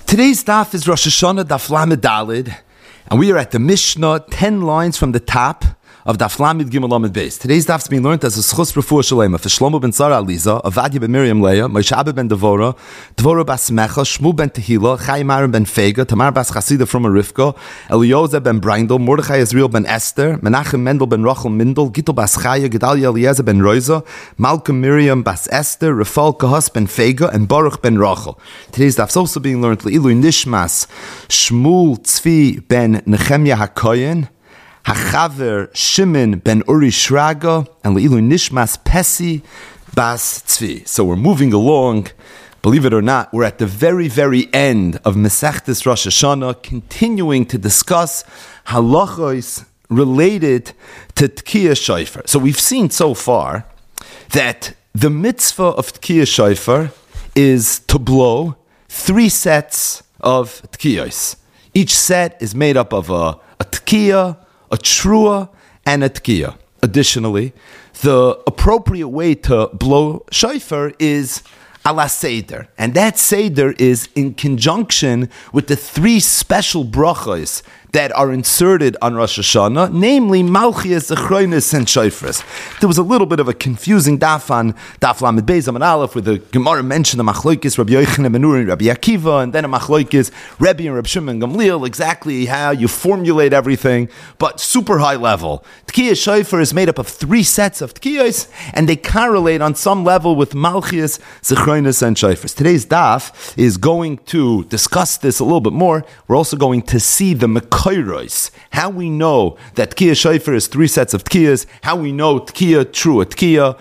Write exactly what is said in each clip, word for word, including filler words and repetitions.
Today's daf is Rosh Hashanah Daf Lamed Dalid, and we are at the Mishnah, ten lines from the top of Daf Lamed Gimel Lamed Beis. Today's daf is being learned as a schus refuah shalema for Shlomo ben Tzara Aliza, Avadia ben Miriam Leah, Moshe Abba ben Devora, Devora bas Mecha, Shmuel ben Tehila, Chaim Aaron ben Fega, Tamar bas Chasida from Rivka, Elioza ben Brindel, Mordechai Israel ben Esther, Menachem Mendel ben Rachel Mindel, Gittel bas Chaya, Gedalia Eliezer ben Roiza, Malcolm Miriam bas Esther, Rafal Kahas ben Fega, and Baruch ben Rachel. Today's daf is also being learned Le'ilu Nishmas, Shmuel Tzvi ben Nechemya HaKoyen, Hachaver Shimon ben Uri Shraga, and Le'ilu Nishmas Pesi Bas Tzvi. So we're moving along. Believe it or not, we're at the very, very end of Masechtas Rosh Hashanah, continuing to discuss halachos related to Tkiyah Shofar. So we've seen so far that the mitzvah of Tkiyah Shofar is to blow three sets of Tkiyos. Each set is made up of a, a Tkiyah, a trua, and a tkiyah. Additionally, the appropriate way to blow shofar is ala seder, and that seder is in conjunction with the three special brachos that are inserted on Rosh Hashanah, namely Malchias, Zechroinus, and Shofars. There was a little bit of a confusing daf on Daf Lamed Beis Amud Aleph, where the Gemara mentioned the Machloikis, Rabbi Yochanan ben Uri, Rabbi Akiva, and then a Machloikis, Rebbe and Rabbi Shimon Gamliel, exactly how you formulate everything, but super high level. Tkiyah Shofar is made up of three sets of Tkiyos, and they correlate on some level with Malchias, Zechroinus, and Shofars. Today's daf is going to discuss this a little bit more. We're also going to see the Kairos, how we know that Tkiyah Shofar is three sets of Tkiyahs, how we know Tkiyah, true, a Tkiyah,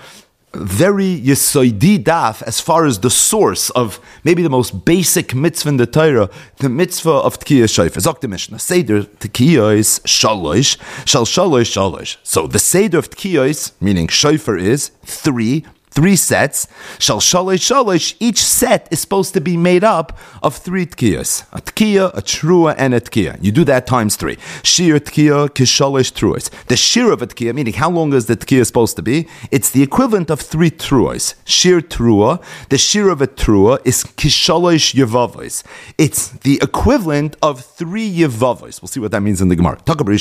very Yesoidi daf as far as the source of maybe the most basic mitzvah in the Torah, the mitzvah of Tkiyah Shofar. Zok the Mishnah, Seder Tkiyah is Shalosh, Shal Shalosh Shalosh. So the Seder of Tkiyah, meaning Shofar, is three, Three sets, shal shalosh shalosh, each set is supposed to be made up of three tkiyas. A tkiyah, a trua, and a tkiyah. You do that times three. Shir tkiyah, kishalosh truas. The shir of a tkiyah, meaning how long is the tkiyah supposed to be? It's the equivalent of three truas. Shir trua, the shir of a trua is kishalosh yevavos. It's the equivalent of three yevavos. We'll see what that means in the Gemara.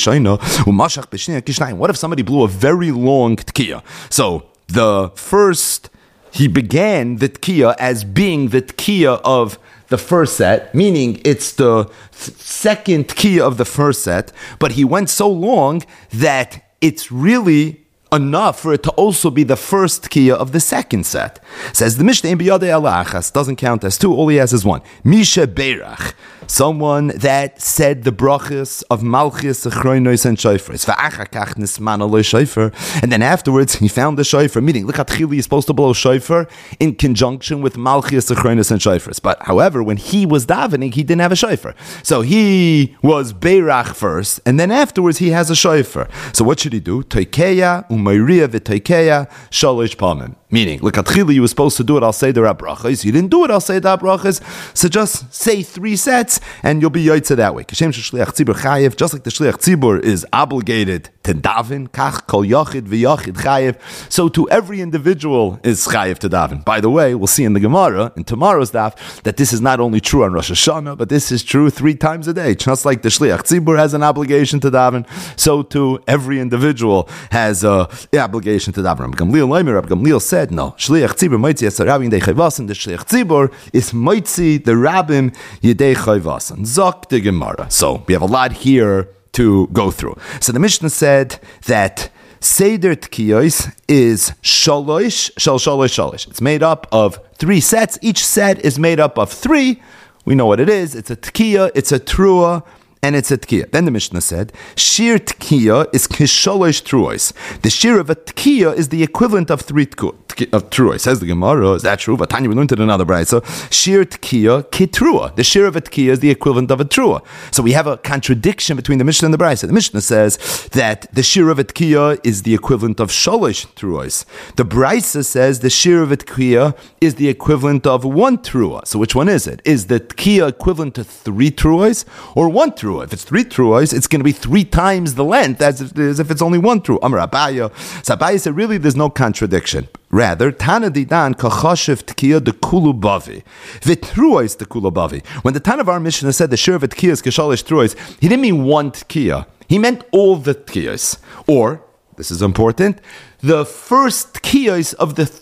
What if somebody blew a very long tkiyah? So, the first, he began the tkiyah as being the tkiyah of the first set, meaning it's the th- second tkiyah of the first set, but he went so long that it's really enough for it to also be the first tkiyah of the second set. Says the Mishnah, doesn't count as two, all he has is one. Misha Beirach, someone that said the brachas of Malchus, Zechroinus, and Shofars. And then afterwards, he found the Shofar, meaning, Lechatchili is supposed to blow Shofar in conjunction with Malchus, Zechroinus, and Shofars. But however, when he was davening, he didn't have a Shofar. So he was Beirach first, and then afterwards, he has a Shofar. So what should he do? Toikeya, Umayriya, V'toikeya, Shalosh Pamim. Meaning, Lechatchili, you were supposed to do it, I'll say the brachas. You didn't do it, I'll say the brachas. So just say three sets, and you'll be yotzeh that way. Just like the shliach tzibur is obligated to daven, kach kol yachid v'yachid chayev, so to every individual is chayev to daven. By the way, we'll see in the Gemara, in tomorrow's daf, that this is not only true on Rosh Hashanah, but this is true three times a day. Just like the shliach tzibur has an obligation to daven, so too every individual has an obligation to daven. Rabbi Gamliel Leimer, Rabbi Gamliel said, no, shliach tzibur moitzi es rabim yedei chayvasan, the shliach tzibur is moitzi the rabbim yedei chayvasan. Zok the Gemara. So we have a lot here to go through. So the Mishnah said that Seder Tkiyos is shalosh, shal shalosh shalosh. It's made up of three sets. Each set is made up of three. We know what it is. It's a Tkiyah, it's a Trua, and it's a Tkiyah. Then the Mishnah said, Shir Tkiyah is kishalosh Truos. The Shir of a Tkiyah is the equivalent of three Tkiyah. Of Trua. Says the Gemara, is that true? But Tanya, we learned it in another brayso. So, Shir Tkiyah Kitrua. The Shir of a Tkiyah is the equivalent of a Trua. So we have a contradiction between the Mishnah and the brayso. The Mishnah says that the Shir of a Tkiyah is the equivalent of Sholosh Truas. The brayso says the Shir of a Tkiyah is the equivalent of one Trua. So which one is it? Is the Tkiyah equivalent to three Truas or one Trua? trua. If it's three truas, it's going to be three times the length as if, as if it's only one trua. Amar Abaya. So Abaya said, really, there's no contradiction. Rather, Tana Didan kachashiv tkiya de kulubavi. Vitruas de kulubavi. When the Tana of our Mishnah said the shir of tkiya is keshalish truas, he didn't mean one tkiya. He meant all the tkiyas. Or, this is important, the first tkiyas of the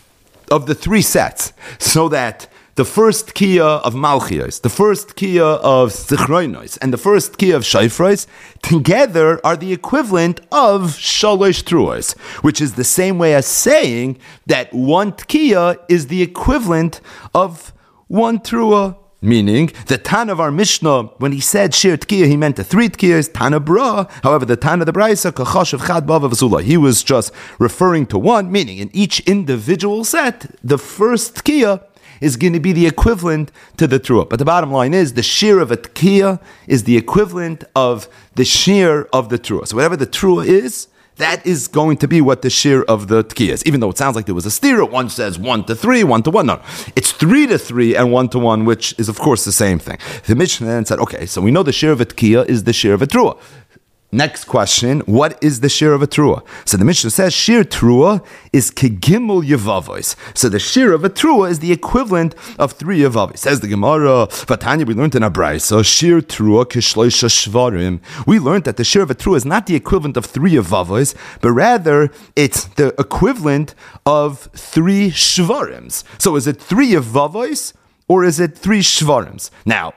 of the three sets. So that the first kiyah of Malchios, the first kiyah of Zichroinos, and the first kiyah of Shayfrois, together are the equivalent of Shalosh Truos, which is the same way as saying that one tkiyah is the equivalent of one Trua. Meaning, the Tana of our Mishnah, when he said Shir Tkiyah, he meant the three Tkiyahs, Tana Bra. However, the Tana of the Braisa, Kachash of Chad Bava Vasula, he was just referring to one, meaning in each individual set, the first Tkiyah is going to be the equivalent to the Trua. But the bottom line is, the Shir of a Tkiyah is the equivalent of the Shir of the Trua. So whatever the Trua is, that is going to be what the shir of the tkiyah is. Even though it sounds like there was a stira, one says one to three, one to one. No, it's three to three and one to one, which is of course the same thing. The Mishnah then said, okay, so we know the shir of a tkiyah is the shir of a trua. Next question, what is the shir of a trua? So the Mishnah says, shir trua is kegimul yevavos. So the shir of a trua is the equivalent of three yevavos. Says the Gemara, Vatanya, we learned in a brayso, shir trua kishloisha shvarim. We learned that the shir of a trua is not the equivalent of three yevavos, but rather it's the equivalent of three shvarims. So is it three yevavos or is it three shvarims? Now,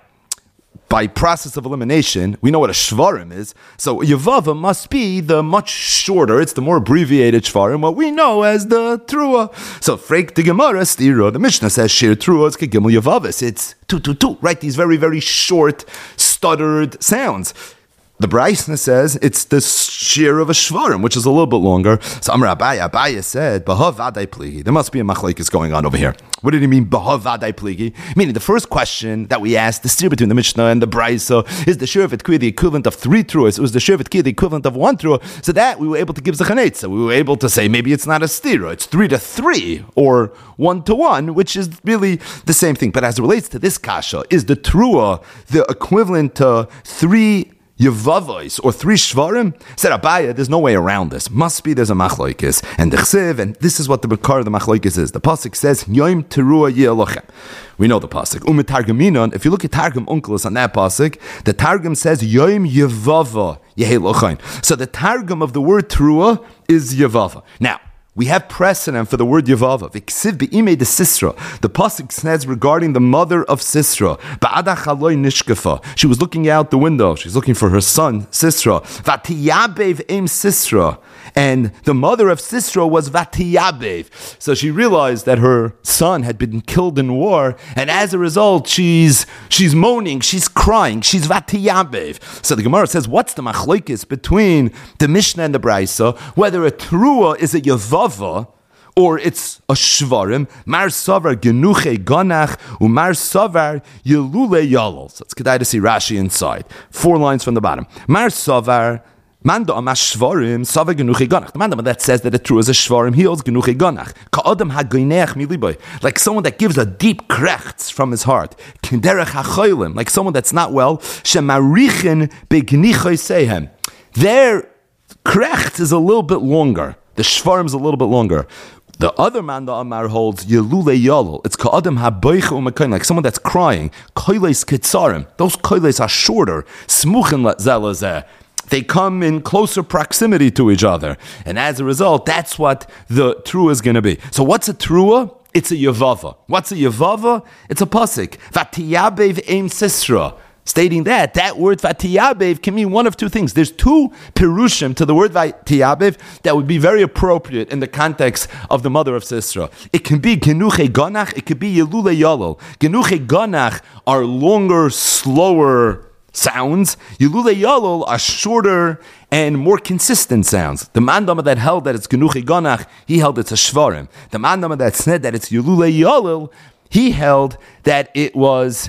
by process of elimination, we know what a shvarim is. So Yavava must be the much shorter, it's the more abbreviated shvarim, what we know as the trua. So Freik the Gemara, stira, the Mishnah says shir trua is kegimel Yavavis. It's two, two, two, right? These very, very short, stuttered sounds. The Braisna says it's the shir of a shvarim, which is a little bit longer. So Amar Abaya, Abaya said, Bahav vadai pligi. There must be a machlokes going on over here. What did he mean, Bahav vadai pligi? Meaning the first question that we asked, the steer between the Mishnah and the Braisa, is the shir of Tkiyah the equivalent of three truas? It was the shir of Tkiyah the equivalent of one trua. So that we were able to give Zachanetza. So we were able to say maybe it's not a stira, it's three to three or one to one, which is really the same thing. But as it relates to this kasha, is the trua the equivalent to three Yevavos, or three shvarim? Said Abaya, there's no way around this. Must be there's a machlokes. And the chsiv, and this is what the Bekar of the machlokes is. The pasuk says, Yom terua ye'elochem. We know the pasuk. Umet targaminon, if you look at Targum Onkelos on that pasuk, the Targum says, Yom yevava ye'elochem. So the Targum of the word terua is yevava. Now, we have precedent for the word Yevava. V'ksiv be'imei de Sisra. The pasuk says regarding the mother of Sisra. Ba'ada chaloi nishkefa. She was looking out the window. She's looking for her son, Sisra. V'tiyabev em Sisra. And the mother of Sisra was Vatiyabev. So she realized that her son had been killed in war, and as a result, she's she's moaning, she's crying, she's Vatiyabev. So the Gemara says, what's the machlokes between the Mishnah and the Braisa? Whether a Trua is a Yevava, or it's a shvarim, mar savar genuche ganach, umar savar yelule yalol. So it's kedai to see Rashi inside. Four lines from the bottom. Mar savar Manda amash shvarim savar genuche ganach. The manda that says that a true is a shvarim, he holds genuche ganach. Ka'adam hagoineach miliboy, like someone that gives a deep krechts from his heart. Kinderech hachoylim, like someone that's not well. Shemarichin begnichoy sehem. Their krechts is a little bit longer. The shvarim is a little bit longer. The other man, the Amar, holds Yelule Yalol. It's Ka'adam HaBoicha U'Mekain, like someone that's crying. Koiles Kitzarim. Those koiles are shorter. Smuchin Zelazeh. They come in closer proximity to each other. And as a result, that's what the trua is going to be. So what's a trua? It's a Yevava. What's a Yevava? It's a pasuk. Vatiyabev Eim Sisra. Stating that, that word Vatiyabev can mean one of two things. There's two perushim to the word Vatiyabev that would be very appropriate in the context of the mother of Sisra. It can be Genuche Ganach, it could be Yelule Yalol. Genuche Ganach are longer, slower sounds. Yelule Yalol are shorter and more consistent sounds. The mandama that held that it's Genuche Ganach, he held it's a Shvarim. The mandama that said that it's Yelule Yalol, he held that it was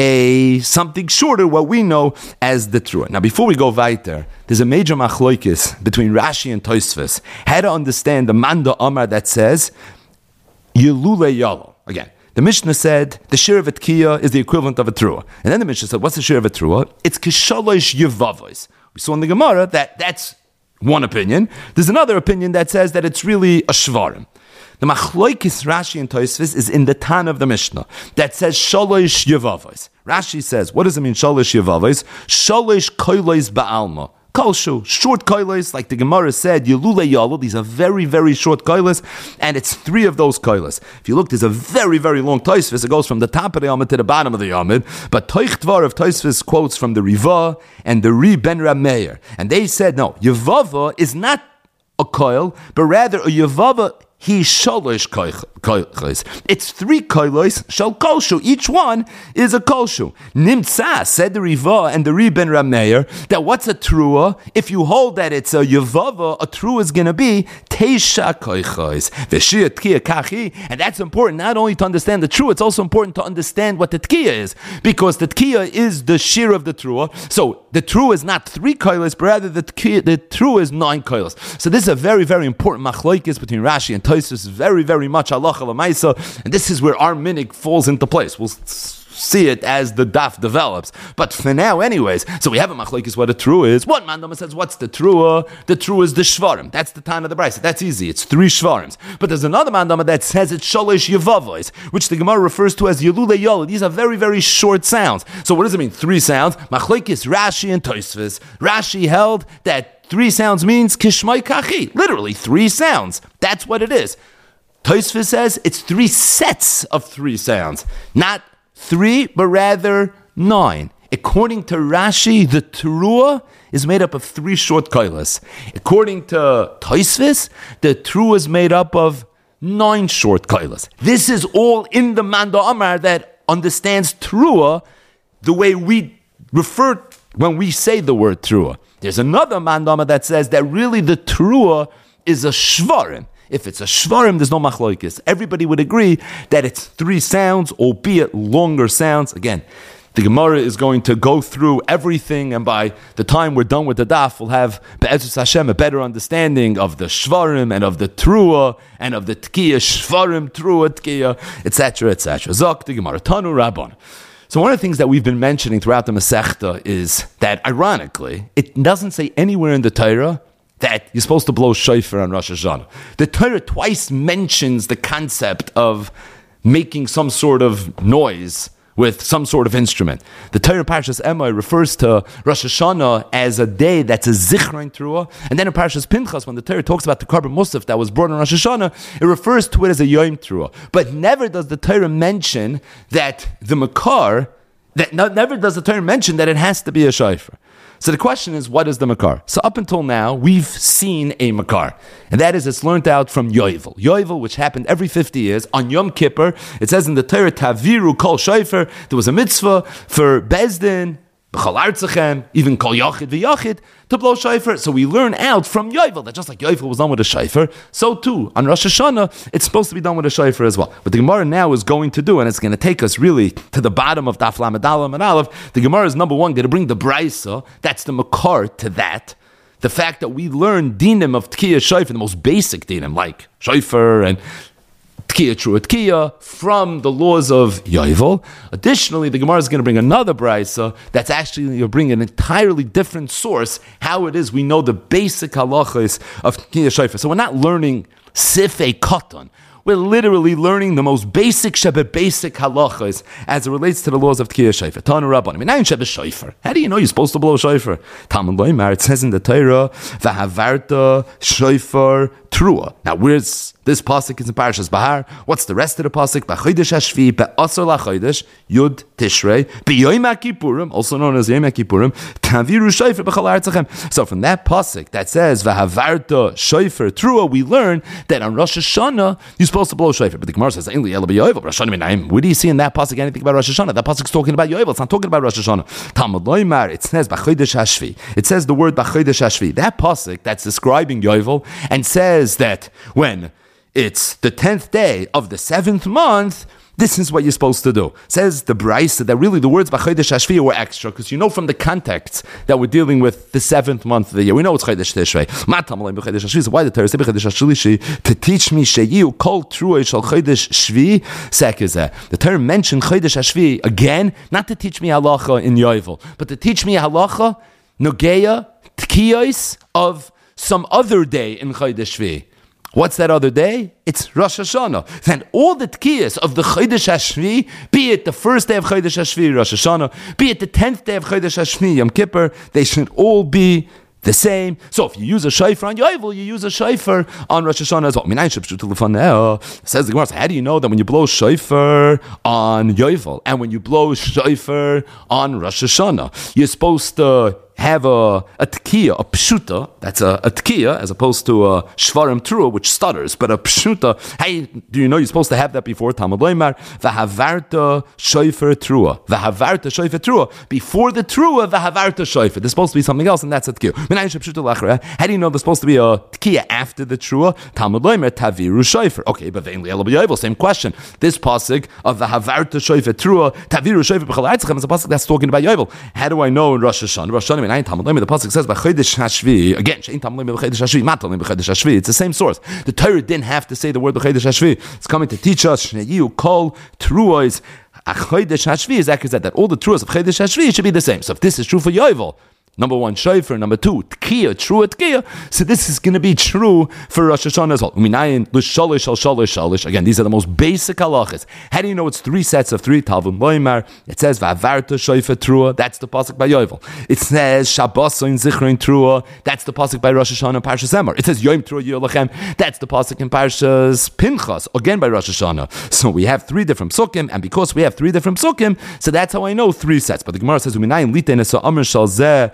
a something shorter, what we know as the trua. Now, before we go weiter, there's a major machlokes between Rashi and Tosfos. How to understand the Manda Amar that says Yelule Yalol. Again, The Mishnah said the shir of a tkiya is the equivalent of a trua. And then the Mishnah said, what's the shir of a trua? It's kishalosh yevavos. We saw in the Gemara that that's one opinion. There's another opinion that says that it's really a shvarim. The machloikis Rashi and Tosfos is in the Tan of the Mishnah that says shalosh yevavos. Rashi says, what does it mean shalosh yevavos? Shalosh koilos ba'alma. Kolshu, short koilos, like the Gemara said, Yelule Yalu, these are very, very short koilos, and it's three of those koilos. If you look, there's a very, very long Tosfos. It goes from the top of the Yamid to the bottom of the Yamid, but Toich Dvar of Tosfos quotes from the Riva and the Ri Ben Rameir, and they said, no, Yevava is not a koil, but rather a Yevava he shalosh koilos. It's three koilos shal kolshu. Each one is a kolshu. Nimtza said the Riva and the Ri Ben Rameir that what's a trua? If you hold that it's a yevava, a trua is going to be teisha koilos. V'shia tkiya kachi, and that's important not only to understand the trua, it's also important to understand what the tkiya is, because the tkiya is the shir of the trua. So the trua is not three koilos, but rather the tkiya, the trua is nine koilos. So this is a very, very important machlokes between Rashi and Tosfos, is very, very much halacha l'maisa, and this is where our minig falls into place. We'll see it as the daf develops, but for now, anyways. So we have a machlokes what a trua is. One mandama says, "What's the trua?" The trua is the shvarim. That's the time of the brayso. That's easy. It's three shvarims. But there's another mandama that says it's shalosh yevavos, which the Gemara refers to as yelule yol. These are very, very short sounds. So what does it mean? Three sounds. Machlokes Rashi and Tosfos. Rashi held that three sounds means kishmai kachi. Literally, three sounds. That's what it is. Tosfos says it's three sets of three sounds. Not three, but rather nine. According to Rashi, the Teruah is made up of three short koilos. According to Tosfos, the Teruah is made up of nine short koilos. This is all in the Manda Amar that understands Teruah the way we refer when we say the word Teruah. There's another mandama that says that really the Teruah is a shvarim. If it's a shvarim, there's no machlokes. Everybody would agree that it's three sounds, albeit longer sounds. Again, the Gemara is going to go through everything, and by the time we're done with the daf, we'll have Be'ezus Hashem a better understanding of the shvarim and of the Teruah and of the tkiya, shvarim, Teruah, tkiya, et cetera, et cetera. Zok the Gemara Tanu Rabban. So one of the things that we've been mentioning throughout the Masechta is that, ironically, it doesn't say anywhere in the Torah that you're supposed to blow shofar on Rosh Hashanah. The Torah twice mentions the concept of making some sort of noise with some sort of instrument. The Torah Parshas Emor refers to Rosh Hashanah as a day that's a zichron Teruah, and then in Parshas Pinchas, when the Torah talks about the Karban Musaf that was brought on Rosh Hashanah, it refers to it as a Yom Teruah. But never does the Torah mention that the Makar, that no, never does the Torah mention that it has to be a shofar. So the question is, what is the Makar? So up until now, we've seen a Makar. And that is, it's learned out from Yovel. Yovel, which happened every fifty years, on Yom Kippur, it says in the Torah, Taviru kol shofar, there was a mitzvah for Bezdin, B'chol Artzachem, even kol yachid v'yachid, to blow shofar. So we learn out from Yovel that just like Yovel was done with a shofar, so too, on Rosh Hashanah, it's supposed to be done with a shofar as well. What the Gemara now is going to do, and it's going to take us really to the bottom of Daf Lamed Aleph and Aleph, the Gemara is number one, going to bring the Braisa, that's the Makar to that. The fact that we learn dinim of Tkiya Shofar, the most basic dinim, like shofar and Tkiya Trua Tkiya, from the laws of Yovel. Additionally, the Gemara is going to bring another Braisa that's actually going to bring an entirely different source, how it is we know the basic halachas of Tkiya Shofar. So we're not learning Sifei Katan. We're literally learning the most basic Shabbat basic halachas as it relates to the laws of Tkiya Shofar. Tanu Rabban. I mean, now in Shabbat Shofar. How do you know you're supposed to blow shofar? Talmud Loimar, it says in the Torah, V'havarta Shofar Trua. Now, where's this pasuk is in Parashas Bahar? What's the rest of the pasuk? B'chodesh Hashvi, be'asar lachodesh, Yud Tishrei, b'yom HaKippurim, also known as Yom HaKippurim, taviru shofar b'chol artzachem. So from that pasuk that says v'havarta shofar trua, we learn that on Rosh Hashanah you're supposed to blow shofar. But the Gemara says, "Ainli ela b'yovel." Rosh Hashanah. Where do you see in that pasuk anything about Rosh Hashanah? That pasuk is talking about Yovel. It's not talking about Rosh Hashanah. Talmud Loimar, it says b'chodesh Hashvi. It says the word b'chodesh Hashvi. That pasuk that's describing Yovel and says that when it's the tenth day of the seventh month, this is what you're supposed to do. Says the Brisa that really the words B'Chodesh Hashvi were extra, because you know from the context that we're dealing with the seventh month of the year. We know it's Chodesh Tishrei. Matam B'Chodesh Hashvi. So why the Torah say B'Chodesh Hashlishi to teach me sheyu kol truah shel Chodesh Shvi sekizeh. The Torah mentioned Chodesh Hashvi again, not to teach me halacha in Yovel, but to teach me halacha nogeya tkiyos of some other day in Chodesh Shvi. What's that other day? It's Rosh Hashanah. Then all the tkiyas of the Chodesh Hashvi, be it the first day of Chodesh Hashvi, Rosh Hashanah, be it the tenth day of Chodesh Hashvi, Yom Kippur, they should all be the same. So if you use a shofar on Yovel, you use a shofar on Rosh Hashanah as well. Says the Gemara, how do you know that when you blow shofar on Yovel and when you blow shofar on Rosh Hashanah, you're supposed to have a, a tekiya, a pshuta, that's a, a tekiya, as opposed to a shvarim trua, which stutters, but a pshuta, hey, do you know you're supposed to have that before Talmud Loimar, v'havarta shofar trua, v'havarta shofar trua, before the trua, v'havarta shofar, there's supposed to be something else, and that's a tekiya. How do you know there's supposed to be a tekiya after the trua? Talmud Loimar, taviru shofar. Okay, but ve'in li'el b'yovel, same question. This pasuk of v'havarta shofar trua, taviru shofar b'chol ha'etzchem, is a pasuk that's talking about Yovel. How do I know in Rosh Hashanah? Rosh Hashanah, the pasuk says by Chodesh Hashvi again. It's the same source. The Torah didn't have to say the word Chodesh Hashvi. It's coming to teach us you call truos. Chodesh Hashvi is accurate that all the truos of Chodesh Hashvi should be the same. So if this is true for Yovel, number one, shofar. Number two, tkiya, true tkiya. So this is going to be true for Rosh Hashanah as well. Uminayin l'shalish al shalish shalish. Again, these are the most basic halachas. How do you know it's three sets of three? Talvim loymar. It says va'avarta shofar trua. That's the pasuk by Yovel. It says shabbos in zichron trua. That's the pasuk by Rosh Hashanah and Parshas Emor. It says yom trua yolachem. That's the pasuk in Parshas Pinchas, again by Rosh Hashanah. So we have three different psukim, and because we have three different psukim, so that's how I know three sets. But the Gemara says uminayin litein esa amr shal zeh.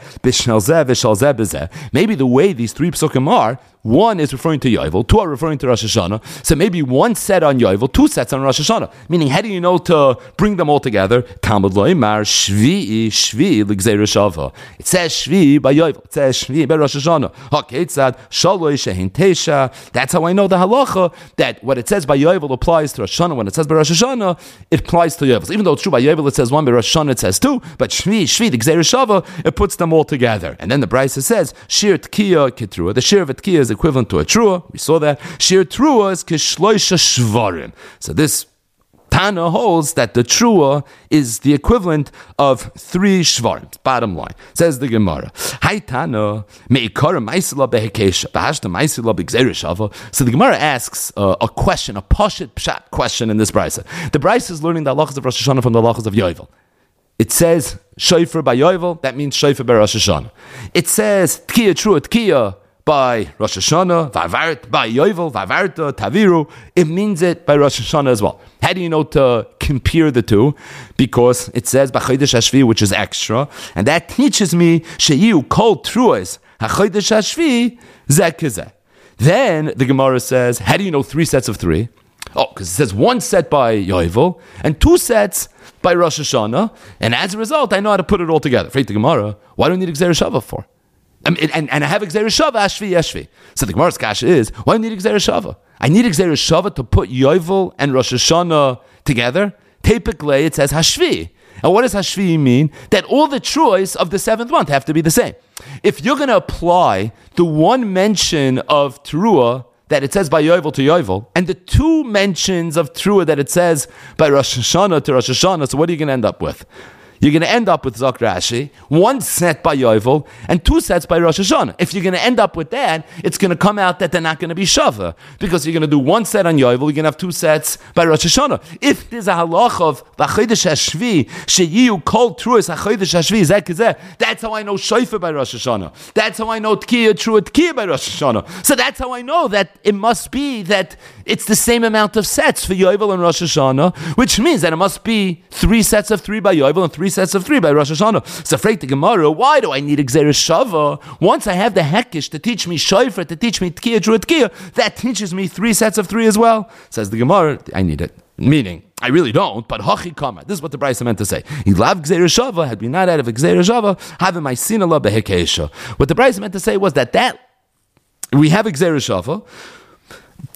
Maybe the way these three psukim are, one is referring to Yovel, two are referring to Rosh Hashanah. So maybe one set on Yovel, two sets on Rosh Hashanah. Meaning, how do you know to bring them all together? Talmud loymar shvi'i shvi'i l'gzeira shava. It says shvi'i by Yovel. It says shvi'i by Rosh Hashanah. Haketzad shaloi shehin teisha. That's how I know the halacha that what it says by Yovel applies to Rosh Hashanah. When it says by Rosh Hashanah, it applies to Yovel. So even though it's true by Yovel, it says one, by Rosh Hashanah it says two. But shvi'i shvi'i l'gzeira shava, it puts them all together. And then the Brisa says shir tkiya kitrua. The shir of tkiya is equivalent to a trua. We saw that. Shir trua is kishloisha shvarim. So this Tana holds that the trua is the equivalent of three shvarim. Bottom line. Says the Gemara. Hi Tana, meikara ma'isila behekesha, bahashta ma'isila b'gzeira shava. So the Gemara asks uh, a question, a pashit pshat question in this brisa. The brisa is learning the halachas of Rosh Hashanah from the halachas of Yovel. It says shofar by Yovel, that means shofar by Rosh Hashanah. It says tkiya trua tkiya by Rosh Hashanah, v'avart by Yovel, v'avarta, taviru. It means it by Rosh Hashanah as well. How do you know to compare the two? Because it says b'chodesh hashvi, which is extra, and that teaches me sheyu kol truas hachodesh hashvi zeh kizeh. Then the Gemara says, how do you know three sets of three? Oh, because it says one set by Yovel and two sets by Rosh Hashanah, and as a result, I know how to put it all together. For the Gemara, why do I need a Gzeira Shava for? I mean, and, and I have a Gzeira Shava, Ashvi, Ashvi. So the Gemara's kasha is, why do I need a Gzeira Shava? I need a Gzeira Shava to put Yovel and Rosh Hashanah together. Typically, it says Hashvi. And what does Hashvi mean? That all the truos of the seventh month have to be the same. If you're going to apply the one mention of Teruah that it says by Yovel to Yovel, and the two mentions of Teruah that it says by Rosh Hashanah to Rosh Hashanah, so what are you going to end up with? You're going to end up with Zok Rashi, one set by Yovel, and two sets by Rosh Hashanah. If you're going to end up with that, it's going to come out that they're not going to be Shava, because you're going to do one set on Yovel, you're going to have two sets by Rosh Hashanah. If there's a halach of V'chodesh Hashvi, sheyiu kol truas V'chodesh Hashvi, zeh kizeh, that's how I know Shofar by Rosh Hashanah. That's how I know Tkiya, Trua Tkiya by Rosh Hashanah. So that's how I know that it must be that it's the same amount of sets for Yovel and Rosh Hashanah, which means that it must be three sets of three by Yovel and three sets of three by Rosh Hashanah. So afraid the Gemara, why do I need a Gzeira Shava? Once I have the Hekish to teach me Shofar, to teach me Tkiya, Trua Tkiya, that teaches me three sets of three as well. Says the Gemara, I need it. Meaning, I really don't, but Hachi Kamar. This is what the Brisa meant to say. He loved Gzeira Shava, had we not out of a Gzeira Shava, have a Maisinala Behekesha. What the Brisa meant to say was that that we have a Gzeira Shava,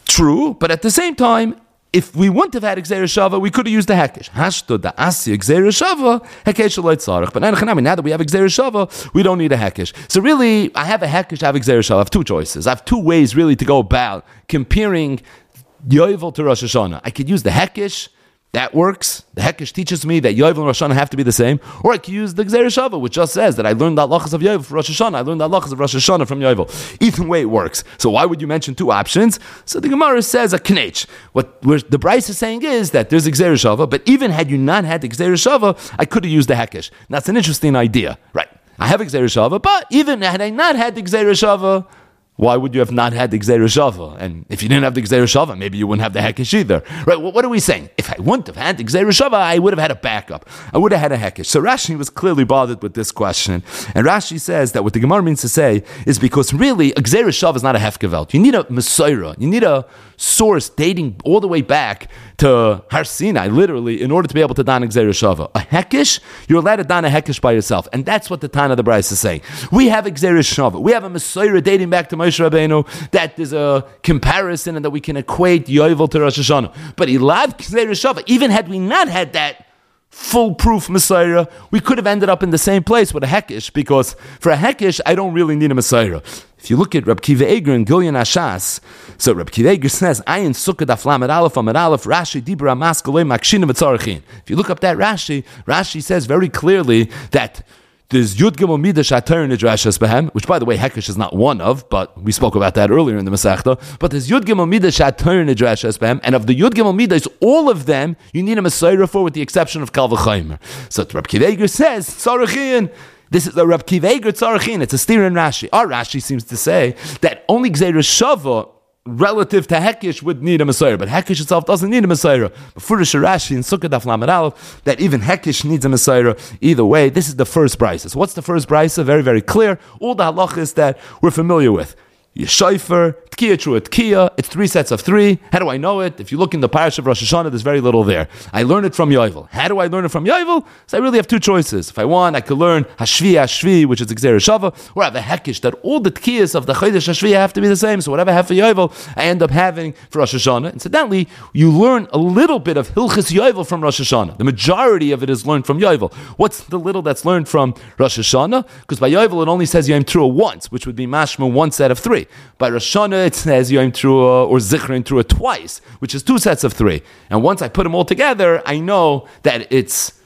True, but at the same time, if we wouldn't have had Gzeira Shava, we could have used the Hekesh. Hashto da Asya Gzeira Shava, Hekesh Eloi Tzarech. But now that we have Gzeira Shava, we don't need a Hekesh. So really, I have a Hekesh, I have Gzeira Shava. I have two choices. I have two ways really to go about comparing Yovel to Rosh Hashanah. I could use the Hekesh. That works. The Hekesh teaches me that Yovel and Rosh Hashanah have to be the same. Or I can use the Gzeira Shava, which just says that I learned the halachas of Yovel for Rosh Hashanah. I learned the halachas of Rosh Hashanah from Yovel. Either way, it works. So why would you mention two options? So the Gemara says a knech. What the Bryce is saying is that there's a Gzeira Shava, but even had you not had the Gzeira Shava, I could have used the Hekesh. That's an interesting idea. Right. I have a Gzeira Shava, but even had I not had the Gzeira Shava, why would you have not had the Gzeira Shava? And if you didn't have the Gzeira Shava, maybe you wouldn't have the Hekesh either. Right, well, what are we saying? If I wouldn't have had the Gzeira Shava, I would have had a backup. I would have had a Hekesh. So Rashi was clearly bothered with this question. And Rashi says that what the Gemara means to say is because really, a Gzeira Shava is not a Hefgevelt. You need a Mesorah. You need a source dating all the way back to Har Sinai, literally, in order to be able to don a Gzeira Shava. A Hekesh, you're allowed to don a Hekesh by yourself. And that's what the Tana of the Bryce is saying. We have a Gzeira Shava. We have a Mesorah dating back to Moshe Rabbeinu, that there's a comparison and that we can equate Yovel to Rosh Hashanah. But Ilav Gzeira Shava, even had we not had that foolproof Mesorah, we could have ended up in the same place with a Hekesh, because for a Hekesh, I don't really need a Mesorah. If you look at Reb Kiva Eger and Gilyon Ashas, so Reb Kiva Eger says, Ayin Sukkah Daf Lamed Aleph Amud Aleph Rashi Dibra Maskalei Makshinim V'Tzarachin. If you look up that Rashi, Rashi says very clearly that there's Yud Gimel Midah Shatar Nidrashas Behem, which by the way Hekesh is not one of, but we spoke about that earlier in the Masechta. But there's Yud Gimel Midah Shatar Nidrashas Behem, and of the Yud Gimel Midas, all of them you need a Mesorah for, with the exception of Kal V'Chaimer. So Reb Kiva Eger says Tzarachin. This is a Reb Kiva Eger Tzarachin. It's a steer in Rashi. Our Rashi seems to say that only Gzeira Shava relative to Hekesh would need a Mesorah, but Hekesh itself doesn't need a Mesorah. But for Rashi in Sukkah Daf Lamed Aleph, that even Hekesh needs a Mesorah. Either way, this is the first brisa. So what's the first brisa? Very, very clear. All the halachas that we're familiar with. Yeshayfer, Tkiya Trua Tkiya, it's three sets of three. How do I know it? If you look in the Parasha of Rosh Hashanah, there's very little there. I learn it from Yovel. How do I learn it from Yovel? So I really have two choices. If I want, I could learn Hashvi Hashvi, which is Gzeira Shava, or I have a Hekesh, that all the Tkiyas of the Chodesh Hashvi have to be the same. So whatever I have for Yovel, I end up having for Rosh Hashanah. Incidentally, you learn a little bit of Hilchis Yovel from Rosh Hashanah. The majority of it is learned from Yovel. What's the little that's learned from Rosh Hashanah? Because by Yovel, it only says Yom Trua once, which would be Mashma one set of three. By Rosh Hashanah, it says Yom Trua or Zichron Trua twice, which is two sets of three. And once I put them all together, I know that it's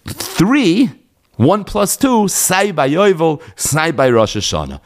three, one plus two, Sai by Yovel, Sai by Rosh Hashanah.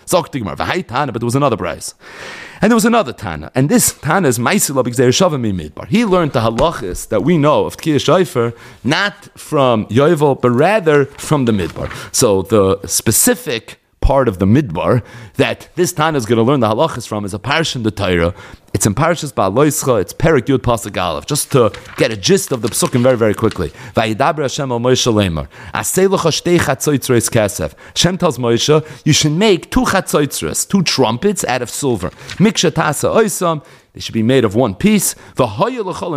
But there was another price. And there was another Tana. And this Tana is Maisil Gzeira Shava Midbar. He learned the halachis that we know of Tkiya Shayfer, not from Yovel, but rather from the Midbar. So the specific part of the Midbar that this Tana is going to learn the halachas from is a parsha in the Torah. It's in Parashas Ba'aloischa. It's Perek Yud Pasuk Aleph. Just to get a gist of the psukim very, very quickly. Vayidaber Hashem al Moshe Lemar. Asei lecha shtei chatzotzres kesef. Hashem tells Moshe, you should make two chatzotzres, two trumpets out of silver. Miksha tasa oisam. They should be made of one piece. What was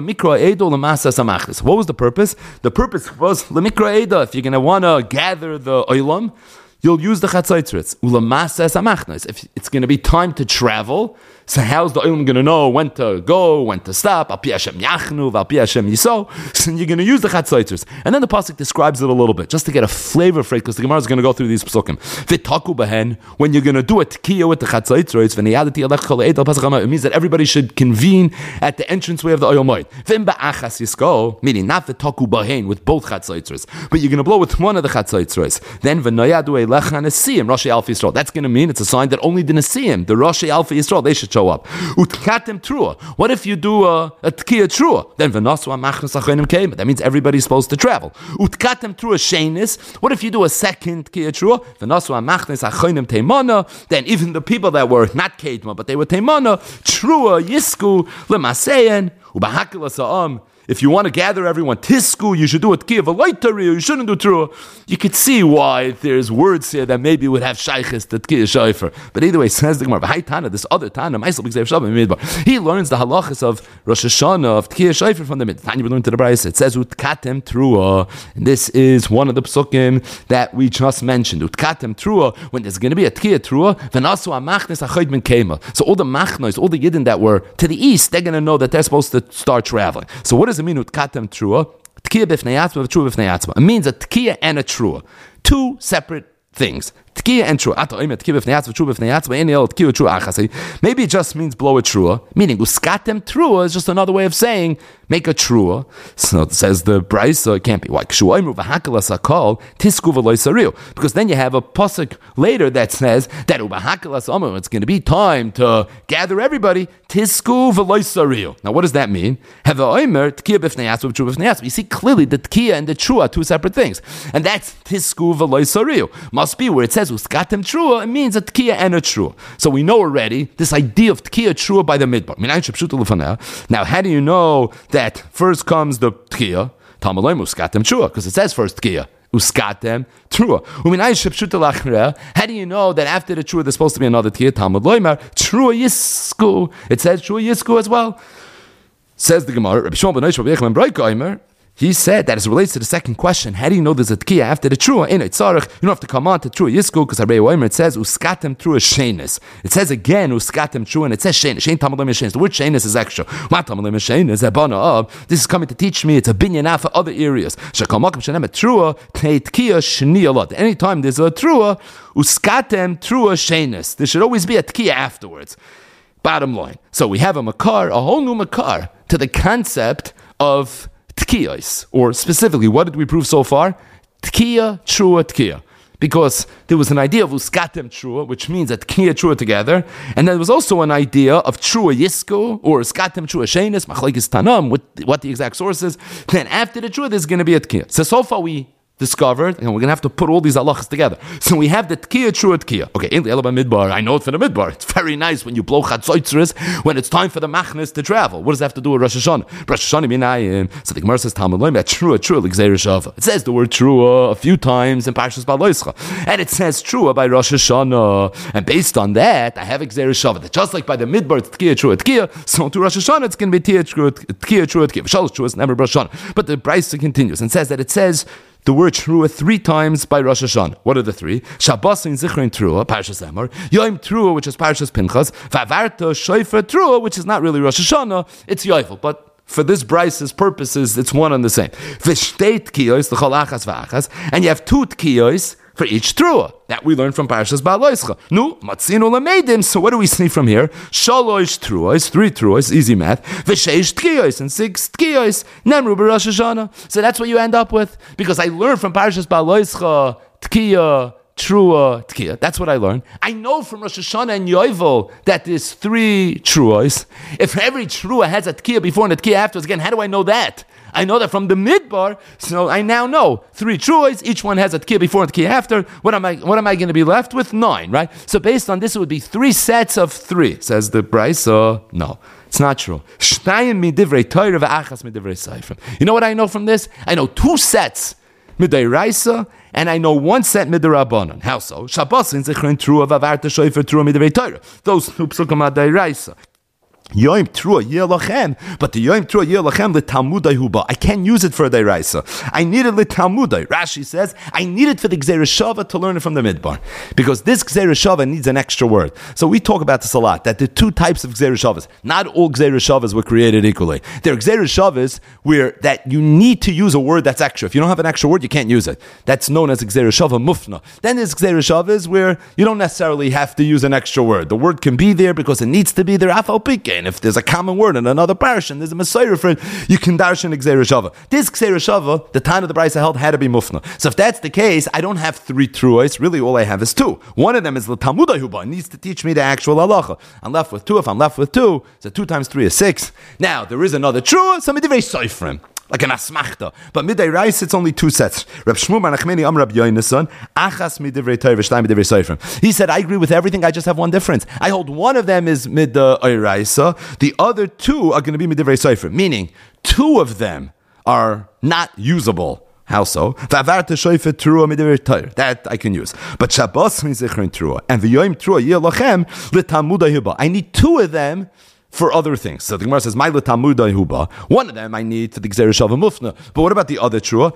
the purpose? The purpose was lemikra eda. If you're going to want to gather the oilam, you'll use the chatzaitzritz. Ulamasa samachnas. If it's going to be time to travel, so how's the oilam going to know when to go, when to stop? Al pi Hashem yachnu, al pi Hashem yiso. So you're going to use the chatzaitzritz. And then the pasuk describes it a little bit, just to get a flavor for it, because the Gemara is going to go through these psukim. V'taku behen, when you're going to do a tekiya with the chatzaitzritz, v'niyadati alech kol eid al pasuk hama, it means that everybody should convene at the entranceway of the oil moed. V'im ba'achas yisko, meaning not v'taku behen with both chatzaitzritz, but you're going to blow with one of the chatzaitzritz. Then v'noyadu elecha nesiyim, Rosh Alfa Yisrael. That's going to mean it's a sign that only the nesiyim, the Rosh Alfa Yisrael, they should show up. Utkatem trua. What if you do a, a tkiya trua? Then v'nasu amachnas achonim came. That means everybody's supposed to travel. Utkatem trua shenis. What if you do a second tkiya trua? V'nasu amachnas achonim teimana. Then even the people that were not kedma, but they were teimana, trua yisku lemaseyen ubahakil asa'am. if you want to gather everyone, tisku, you should do it kiyav aloitari, you shouldn't do trua. You could see why there's words here that maybe would have shaykhis that kiyav shayfer. But either way, says the Gemara, v'hai Tana, this other Tana, he learns the halachas of Rosh Hashanah, of kiyav shayfer from the mid. Tanya, we learned to the Brayse. It says utkatem trua, and this is one of the psukim that we just mentioned. Utkatem trua, when there's going to be a kiyav trua, v'nasu amachnes achoyd min kema. So all the machnos, all the yidden that were to the east, they're going to know that they're supposed to start traveling. So what does it mean utkatem trua? Tkiya b'fnei atzma, trua b'fnei atzma. It means a tkiya and a trua, two separate things. Tkiya and trua. Maybe it just means blow a trua, meaning uskatem trua is just another way of saying make a trua. So it says the Brayso, it can't be why. Because then you have a pasuk later that says that it's going to be time to gather everybody. Tisku v'loisariu. Now what does that mean? You see clearly the tkiya and the trua are two separate things, and that's tisku v'loisariu. Must be where it says uskatem trua, it means a tkiya and a trua. So we know already this idea of tkiya trua by the midbar. Now how do you know that first comes the tkiya? Tamaloi uskatem trua, because it says first tkiya. Uskatem trua. How do you know that after the trua there's supposed to be another tkiya? Talmud loymar trua yisku. It says trua yisku as well. Says the Gemara. Rabbi Shmuel ben Yoshua ben Yechim ben Broika, he said that as it relates to the second question, how do you know there's a tkiya after the trua? In it, tzarech, you don't have to come on to trua yisku, because Rabbi Oimer, it says uskatem trua shenis. It says again uskatem trua, and it says shenis. Shein tamalem shenis. The word shenis is extra. Ma tamalem shenis abana of. This is coming to teach me. It's a binyan for other areas. Shekamakim shenem trua tei tkiya shni alot. Anytime there's a trua, uskatem trua shenis. There should always be a tkiya afterwards. Bottom line. So we have a makar, a whole new makar to the concept of tkiyos, or specifically, what did we prove so far? Tkiya, trua, tkiya. Because there was an idea of uskatem trua, which means that tkiya, trua together, and there was also an idea of trua yisku, or uskatem trua shenis, machlekes tanam, what, what the exact source is. Then after the trua, there's going to be a tkiya. So, so far we discovered, and we're going to have to put all these halachas together. So we have the tkiya, trua, tkiya. Okay, in the Elaba Midbar, I know it for the Midbar. It's very nice when you blow chatzoitzres when it's time for the machnes to travel. What does that have to do with Rosh Hashanah? Rosh Hashanah minayim. So the Gemara says, Talmud loim, that trua, trua, l'gzeir shava. It says the word trua a few times in Parshas Baloischa. And it says trua by Rosh Hashanah. And based on that, I have gzeir shava. That just like by the Midbar, it's tkiya, trua, tkiya, so to Rosh Hashanah, it's going to be tkiya, trua, tkiya, trua, tkiya. Shalosh trua is never Rosh Hashanah. But the Brayso continues and says that it says the word trua three times by Rosh Hashanah. What are the three? Shabbos in Zichron trua, Parshas Emor. Yom trua, which is Parshas Pinchas. Vavarta shofar trua, which is not really Rosh Hashanah. It's Yovel, but for this Bryce's purposes, it's one and the same. V'shtei tkiyos l'chol achas v'achas, and you have two tkiyos for each trua. That we learned from Parshas Ba'aloischa. Nu, matzinu l'meidim. So what do we see from here? Shalosh truos, three truos, easy math. V'sheish tkiyos, and six tkiyos. Nemru b'Rosh Hashanah. So that's what you end up with. Because I learned from Parshas Ba'aloischa, tkiya, trua, tkiya. That's what I learned. I know from Rosh Hashanah and Yovel that there's three truos. If every trua has a tkiya before and a tkiya afterwards, again, how do I know that? I know that from the midbar, so I now know three truos, each one has a tkiya before and a tkiya after. What am I what am I going to be left with? Nine, right? So based on this, it would be three sets of three, says the Brayso. No, it's not true. You know what I know from this? I know two sets midiraisa, and I know one set midirabanan. How so? Shabbos in Zichron trua vavarta shofar trua midivei Torah. Those two psukim midiraisa. Yom Trua Yelachem, but the Yom Trua Yelachem l'Talmudai Huba. I can't use it for a Dairaisa. I need it l'Talmudai. Rashi says I need it for the Gzeir Shava to learn it from the Midbar, because this Gzeir Shava needs an extra word. So we talk about this a lot. That there are two types of Gzeir Shavas. Not all Gzeir Shavas were created equally. There are Gzeir Shavas where that you need to use a word that's extra. If you don't have an extra word, you can't use it. That's known as a Gzeir Shava Mufna. Then there's Gzeir Shavas where you don't necessarily have to use an extra word. The word can be there because it needs to be there. Afal Pike. And if there's a common word in another parish and there's a Messiah for it, you can darshan Gzeir Shava. This Gzeir Shava, the time of the Brayso held, had to be mufna. So if that's the case, I don't have three truos. Really, all I have is two. One of them is the Talmudai Huba. It needs to teach me the actual halacha. I'm left with two. If I'm left with two, so two times three is six. Now, there is another trua, some divrei soifrim. like an asmachta. But midday rice, it's only two sets. Reb Shmuel bar Nachmani Am Rab Yonason, achas midivrei Torah v'shtayim midivrei seifrim. He said, I agree with everything, I just have one difference. I hold one of them is midday rice, the other two are going to be midivrei seifrim, meaning two of them are not usable. How so? That I can use. But Shabbos means Zichron Trua. And V'yoim Trua Yelachem L'Talmudai Huba. I need two of them for other things. So the Gemara says, My L'Talmudai Huba. One of them I need for the Gzera Shalva Mufna. But what about the other Trua?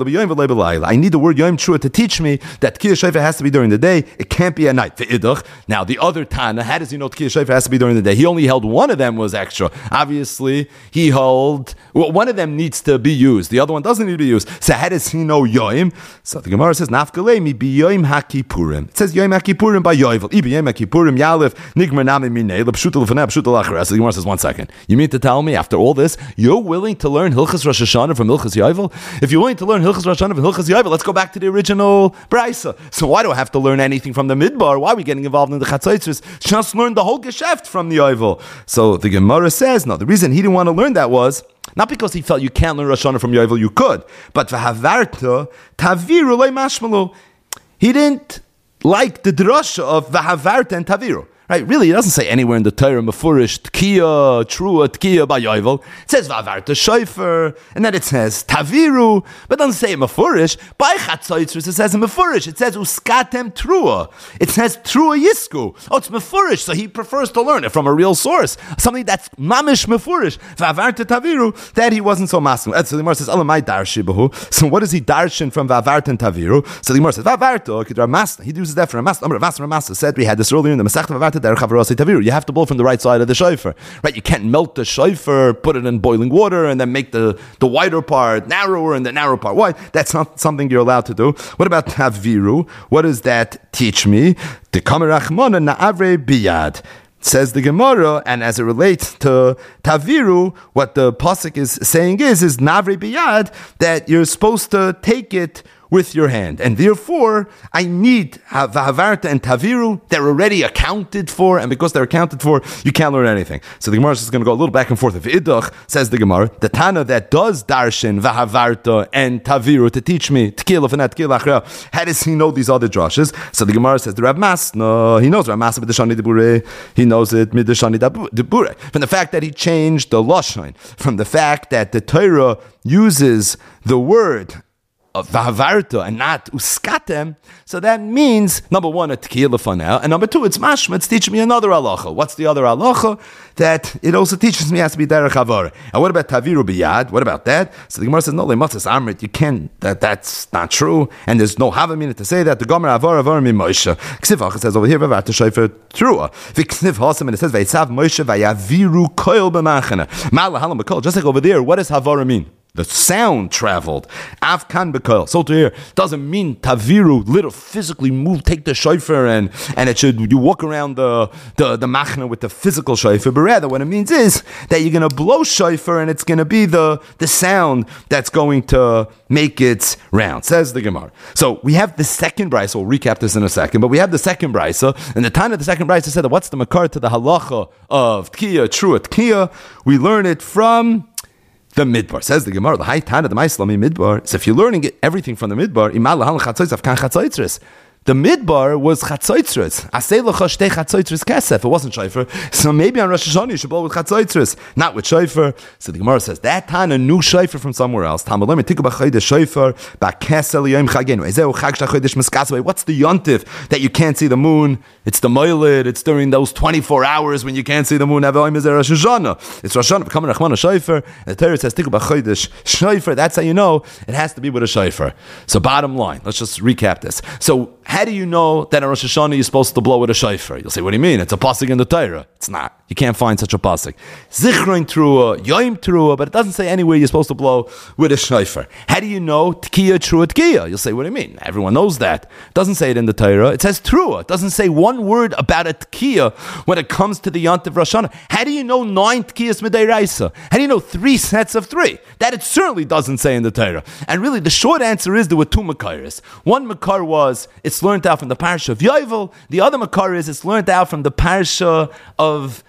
I need the word Yoim Trua to teach me that Tkiyah Shofar has to be during the day. It can't be at night. Now the other Tana, how does he know Tkiyah Shofar has to be during the day? He only held one of them was extra. Obviously, he held, well, one of them needs to be used. The other one doesn't need to be used. So how does he know Yoim? So the Gemara says, Nafkalemi bi Yoim HaKippurim. It says Yoim HaKippurim by Yovel. Ibi Yoim HaKippurim Yalef Nigmer Nami Minei L'Pshuta L'Fanei Pshuta L'Achra. So the Gemara says, one second. You mean to tell me, after all this, you're willing to learn Hilchas Rosh Hashanah from Hilchas Yovel? If you're willing to learn Hilchas Rosh Hashanah from Hilchas Yovel, let's go back to the original Brisa. So why do I have to learn anything from the Midbar? Why are we getting involved in the Chatzaitzers? Just learn the whole Geschäft from the Yovel. So the Gemara says, no, the reason he didn't want to learn that was, not because he felt you can't learn Rosh Hashanah from Yovel, you could, but v'havarta taviru loy mashmalu. He didn't like the drasha of v'havarta and taviru. Right, really, it doesn't say anywhere in the Torah, Mefurish, Tkiya, Trua, Tkiya, by Yovel. It says Vavarta Shofar, and then it says Taviru, but it doesn't say Mefurish. By Chatzaitzrus, it says Mefurish. It says Uskatem Trua. It says Trua Yisku. Oh, it's Mefurish, so he prefers to learn it from a real source. Something that's Mamish Mefurish. Vavarta Taviru, that he wasn't so masculine. So the Gemara says, Alamai Darshi Bahu. So what does he darshan from Vavarta and Taviru? So the Gemara says, Vavarta, Kidra Masna. He uses that for a Masna. Masna Masna said, we had this earlier in the Masechta Vavarta. You have to blow from the right side of the shofar, right? You can't melt the shofar, put it in boiling water, and then make the, the wider part narrower and the narrow part wide. That's not something you're allowed to do. What about taviru? What does that teach me? The kamerachmona na'avre biyad. Says the Gemara, and as it relates to taviru, what the pasuk is saying is, is navre biyad, that you're supposed to take it with your hand. And therefore, I need Vahavarta and Taviru. They're already accounted for, and because they're accounted for, you can't learn anything. So the Gemara is going to go a little back and forth. If Idach, says the Gemara, the Tana that does Darshan, Vahavarta, and Taviru to teach me, Tkil and Tkil Achra, how does he know these other drashes? So the Gemara says, the Rav Masna, he knows Rav Masna Midashani Debure, he knows it Midashani Debure. From the fact that he changed the Lashon, from the fact that the Torah uses the word of Vahavarta and not Uskatem, so that means, number one, a Tkiyah Lefanel, and number two, it's Mashma, it's teaching me another halacha. What's the other halacha? That it also teaches me has to be Derech Havara. And what about Taviru Biyad? What about that? So the Gemara says, no, Lematzes Amrit, you can't, that, that's not true, and there's no Havamina to say that. The Gomer Havara Havara Mi Moshe. Ksivach, it says over here, Vavarta Shofar Trua. Viksniv Hasam, and it says, Vaitzav Moshe Vayaviru Koil B'machana. Ma'ala Halam B'kol, just like over there, what does Havara mean? The sound traveled. Avkan bekoil. So to here doesn't mean taviru, little physically move, take the shofar and and it should you walk around the the, the machna with the physical shofar. But rather, what it means is that you're gonna blow shofar and it's gonna be the the sound that's going to make its round. Says the Gemara. So we have the second brisa. We'll recap this in a second. But we have the second brisa, and the time of the second brisa said that what's the makar to the halacha of tkiya, true tkiya? We learn it from the Midbar. Says the Gemara, the high Tana, the Maislami Midbar. So if you're learning everything from the Midbar, the Midbar was Chatzaitzres. Asei lecha shtei Chatzaitzres kesef. It wasn't shofar. So maybe on Rosh Hashanah you should blow with Chatzaitzres, not with shofar. So the Gemara says that Tana knew shofar from somewhere else. What's the yontif that you can't see the moon? It's the moilid. It's during those twenty-four hours when you can't see the moon. It's Rosh Hashanah. Becoming Rachmana shofar. And the Torah says Tiku b'chodesh shofar. That's how you know it has to be with a shofar. So bottom line, let's just recap this. So how do you know that on Rosh Hashanah you're supposed to blow with a shofar? You'll say, what do you mean? It's a pasuk in the Torah. It's not. You can't find such a pasuk. Zichron trua, yoim trua, but it doesn't say anywhere you're supposed to blow with a shofar. How do you know tkiya trua tkiya? You'll say, what do you mean? Everyone knows that. It doesn't say it in the Torah. It says trua. It doesn't say one word about a tkiya when it comes to the Yontif Rosh Hashanah. How do you know nine tkiyas midei raisa? How do you know three sets of three? That it certainly doesn't say in the Torah. And really, the short answer is there were two makaris. One makar was it's learned out from the parsha of Yovel. The other makar is it's learned out from the parsha of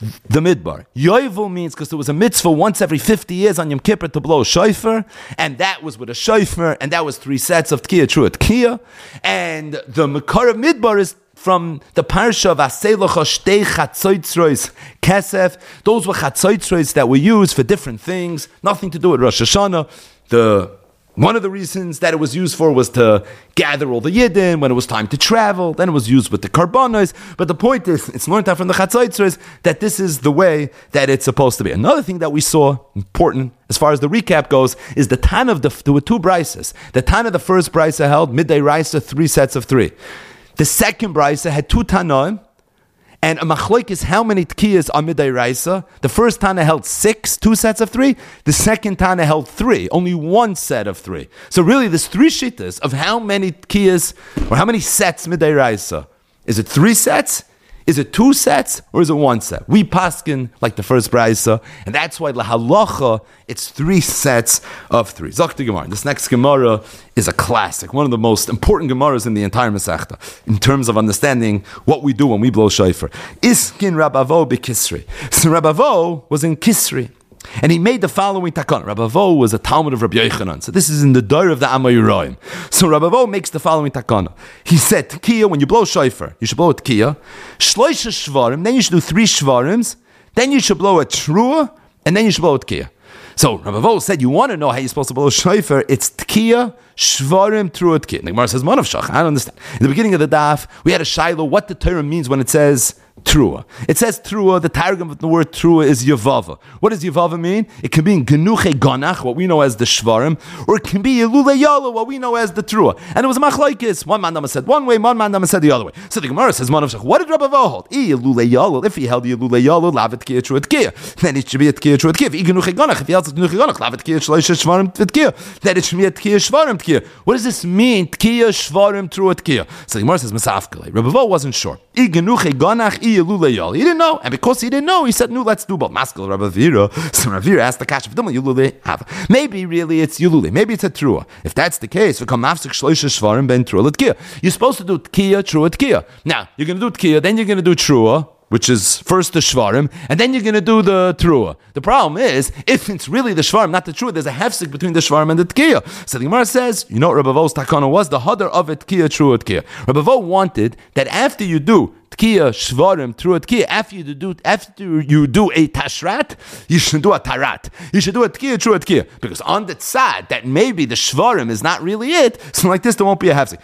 the Midbar. Yovel means because there was a mitzvah once every fifty years on Yom Kippur to blow a shofar, and that was with a shofar, and that was three sets of Tkiya, true Tkiya. And the Makar of Midbar is from the parsha of Aseilocha Shtei Chatzoitzrois Kesef. Those were Chatzoitzrois that were used for different things, nothing to do with Rosh Hashanah. The One of the reasons that it was used for was to gather all the Yidden when it was time to travel. Then it was used with the Karbanos. But the point is, it's learned out from the Chatzoitzers that this is the way that it's supposed to be. Another thing that we saw, important as far as the recap goes, is the Tan of the, there were two brises. The Tan of the first brisa held, midday Raisa, three sets of three. The second brisa had two Tanoim, and a machloik is how many tkiyas are midday raisa. The first Tana held six, two sets of three. The second Tana held three, only one set of three. So really, there's three shittas of how many tkiyas or how many sets midday raisa. Is it three sets? Is it two sets or is it one set? We paskin like the first brisa, and that's why la halacha it's three sets of three. Zakti Gemara. This next Gemara is a classic, one of the most important Gemaras in the entire Masechta in terms of understanding what we do when we blow shofar. Iskin Rabavo b'Kisri. So Rabavo was in Kisri. And he made the following takana. Rabbi Avo was a Talmud of Rabbi Yochanan. So this is in the Dor of the Amayurayim. So Rabbi Avo makes the following takana. He said, Tkiya, when you blow shofar, you should blow a Tkiya. Shloisha shvarim, then you should do three shvarims. Then you should blow a Trua, and then you should blow a Tkiya. So Rabbi Avo said, you want to know how you're supposed to blow a shofar, it's Tkiya, shvarim, Trua, Tkiya. And the Gemara says, Manav Shach, I don't understand. In the beginning of the daf, we had a Shiloh, what the Torah means when it says Trua. It says Trua, the targum of the word Trua is Yavava. What does Yavava mean? It can be in Genuche Ganach, what we know as the Shvarim, or it can be Yelule Yalo, what we know as the Trua. And it was a machlaikis. One man said one way, one man said the other way. So the Gemara says, what did Rabbi Avo hold? Yelule Yalo. If he held Yelule Yalo, lavet Tkiya Trua Tkiya. Then it should be a Tkiya Trua Tkiya. If Genuche Ganach, if he held Genuche Ganach, lavet Tkiya Shloisha Shvarim Tkiya. Then it should be a Tkiya Shvarim Tkiya. What does this mean? Tkiya Shvarim Trua Tkiya. So the Gemara says, Masafkele. Rabbi Avo wasn't sure. Genuche Ganach, Yelule Yalo. He didn't know, and because he didn't know, he said, "No, let's do both." Maskal Rabbi Vira. So Rabbi Vira asked the Kash of Yulule have. Maybe really it's Yulule. Maybe it's a Trua. If that's the case, we come after Shloisha Shvarim ben Trua Tkiya. You're supposed to do Tkiya, Trua, Tkiya. Now you're going to do Tkiya, then you're going to do Trua, which is first the Shvarim, and then you're going to do the Trua. The problem is, if it's really the Shvarim, not the Trua, there's a hefsek between the Shvarim and the Tkiya. So the Gemara says, you know what Rabbi Vo's takana was? The hadar of it, Tkiya, Trua, Tkiya. Rabbi Vo wanted that after you do Tkiya, Shvarim, Trua, Tkiya, after you do after you do a Tashrat, you should do a Tarat. You should do a Tkiya, Trua, Tkiya. Because on the tzad, that maybe the Shvarim is not really it, so like this, there won't be a hefsek.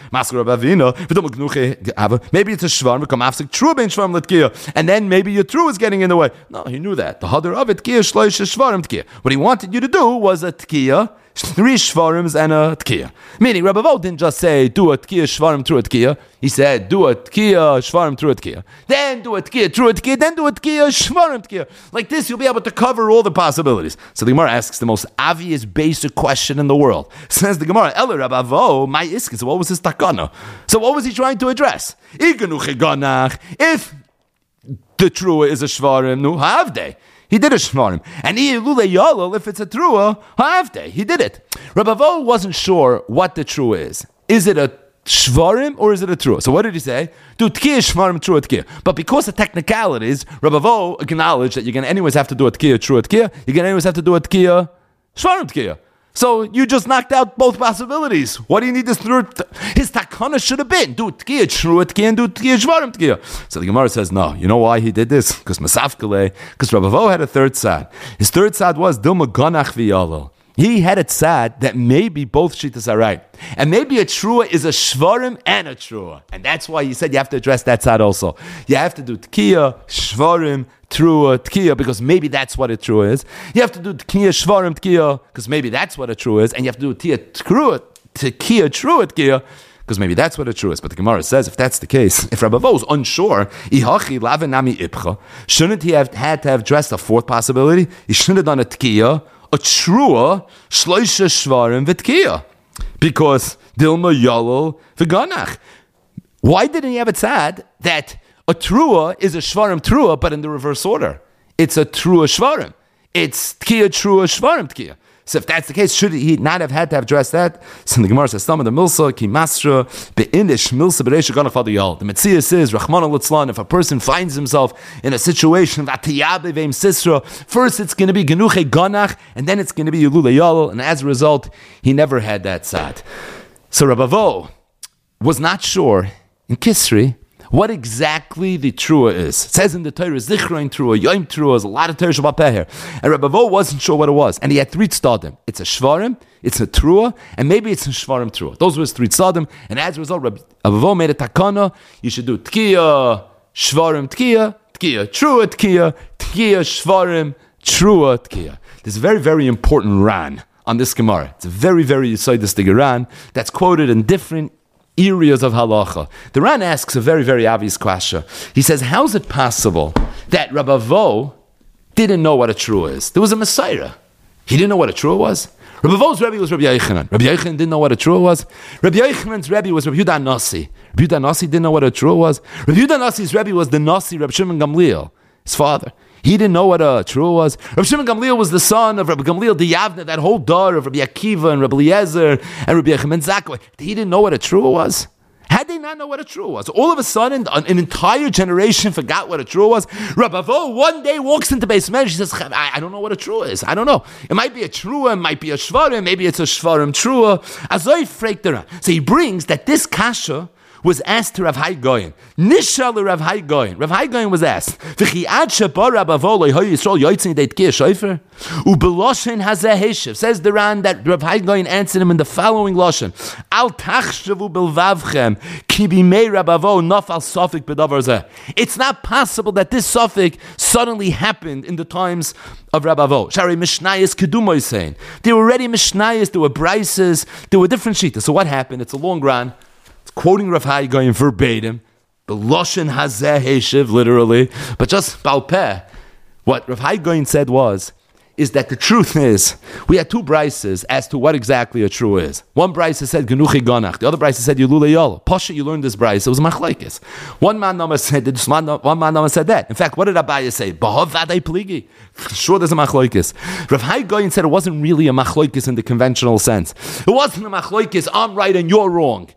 Maybe it's a Shvarim, become hefsek, Trua, ben Shvarim, Tkiya. And then maybe your Trua is getting in the way. No, he knew that. The hadar of it, Tkiya, Shloisha, Shvarim, Tkiya. What he wanted you to do was a Tkiya, three Shvarims and a Tkiya. Meaning, Rabbi Vo didn't just say, do a Tkiya, Shvarim, through a Tkiya. He said, do a Tkiya, Shvarim, through a Tkiya. Then do a Tkiya, through a Tkiya. Then do a Tkiya, Shvarim, Tkiya. Like this, you'll be able to cover all the possibilities. So the Gemara asks the most obvious, basic question in the world. Says the Gemara, Ela Rabbi Vo, my iskis. What was his takana? So what was he trying to address? If the Trua is a Shvarim, nu havdei. He did a Shvarim. And if it's a Trua, havdei. He did it. Rabbi Vo wasn't sure what the Trua is. Is it a Shvarim or is it a Trua? So what did he say? Do Tkiya, Shvarim, Trua, Tkiya. But because of technicalities, Rabbi Vo acknowledged that you're going to anyways have to do a Tkiya, Trua, Tkiya. You're going to anyways have to do a Tkiya, Shvarim, Tkiya. So you just knocked out both possibilities. What do you need this third? His takana should have been do Tkiya, Trua, Tkiya, and do Tkiya, Shvarim, Tkiya. So the Gemara says, no. You know why he did this? Because Masafkele, because Rabbi Vo had a third sad. His third sad was Dilma Ganach v'Yalo. He had it sad that maybe both shittas are right. And maybe a Trua is a Shvarim and a Trua. And that's why he said you have to address that side also. You have to do Tkiya, Shvarim, Trua, Tkiya, because maybe that's what a Trua is. You have to do Tkiya, Shvarim, Tkiya, because maybe that's what a Trua is. And you have to do Tkiya, Trua, Tkiya, Trua, Tkiya, because maybe that's what a Trua is. But the Gemara says, if that's the case, if Rabbi Vo is unsure, Ihachi lavenami ipcha, shouldn't he have had to have addressed a fourth possibility? He shouldn't have done a Tkiya, a Trua, Shloisha Shvarim v'Tkiya. Because Dilma Yalol v'Ganach. Why didn't he have it sad that a Trua is a Shvarim Trua, but in the reverse order? It's a Trua Shvarim. It's Tkiya, Trua, Shvarim, Tkiya. So if that's the case, should he not have had to have addressed that? So the Gemara says, "Some of the milsa ki masra beinish milsa bereisha ganach vadiyal." The Metziah says, "Rachmana litzlan." If a person finds himself in a situation that tiyabe veim sisra, first it's going to be genuche ganach, and then it's going to be yulule yal, and as a result, he never had that sad. So Rabbi Vo was not sure in Kisri what exactly the trua is. It says in the Torah, Zichron trua, Yom trua, there's a lot of Torah Shabbat Peh here. And Rabbi Vo wasn't sure what it was. And he had three tzadim. It's a shvarim, it's a trua, and maybe it's a shvarim trua. Those were his three tzadim. And as a result, Rabbi Vo made a takana. You should do tkiya, shvarim tkiya, tkiya, trua tkiya, tkiya, shvarim, trua tkiya. There's a very, very important ran on this Gemara. It's a very, very yisoidistic ran that's quoted in different areas of halacha. The Ran asks a very, very obvious question. He says, how is it possible that Rabbi Vo didn't know what a trua is? There was a Messiah. He didn't know what a trua was? Rabbi Vo's Rebbe was Rabbi Yochanan. Rabbi Yochanan didn't know what a trua was? Rabbi Yochanan's Rebbe was Rabbi Yehuda Nasi. Rabbi Yehuda Nasi didn't know what a trua was? Rabbi Yehuda Nasi's Rebbe was the Nasi, Rabbi Shimon Gamliel, his father. He didn't know what a trua was. Rabbi Shimon Gamliel was the son of Rabbi Gamliel the Yavne, that whole dar of Rabbi Akiva and Rabbi Eliezer and Rabbi Yechim ben Zakkai. He didn't know what a trua was. How did they not know what a trua was? All of a sudden, an, an entire generation forgot what a trua was. Rabbi Vo one day walks into Beis Medrash. He says, I, I don't know what a trua is. I don't know. It might be a trua, it might be a shvarim, maybe it's a shvarim trua. Azoi frektera. So he brings that this kasha was asked to Rav Hai Goyen. Nishal Rav Hai Goyen. Rav Hai Goyen was asked, V'chi ad sheba Rabbi Vo lo Yisrael yotzin deit ki shofer u'beloshen hazeh heshev. Says the Ran that Rav Hai Goyen answered him in the following lashon: Al tachshavu belvavchem ki bimei Rabbi Vo nafal sofik bedavar zeh. It's not possible that this sofik suddenly happened in the times of Rabbi Vo. Shari Mishnayos Kedumo is saying there were already Mishnayos, there were Brises, there were different shitas. So what happened? It's a long run. Quoting Rav Hai Goyen verbatim, the Loshen Hazeh Heshiv, literally, but just Balpeh, what Rav Hai Goyen said was, is that the truth is, we had two brises as to what exactly a true is. One brise said Genuchi Ganach, the other brise said Yulule Yol. Pasha, you learned this brise, it was Machlaikis. One man nama said this, one man nama said that. In fact, what did Abaye say? Bahav Vadei Pligi. Sure, there's a Machlaikis. Rav Hai Goyen said it wasn't really a Machlaikis in the conventional sense. It wasn't a Machlaikis, I'm right and you're wrong.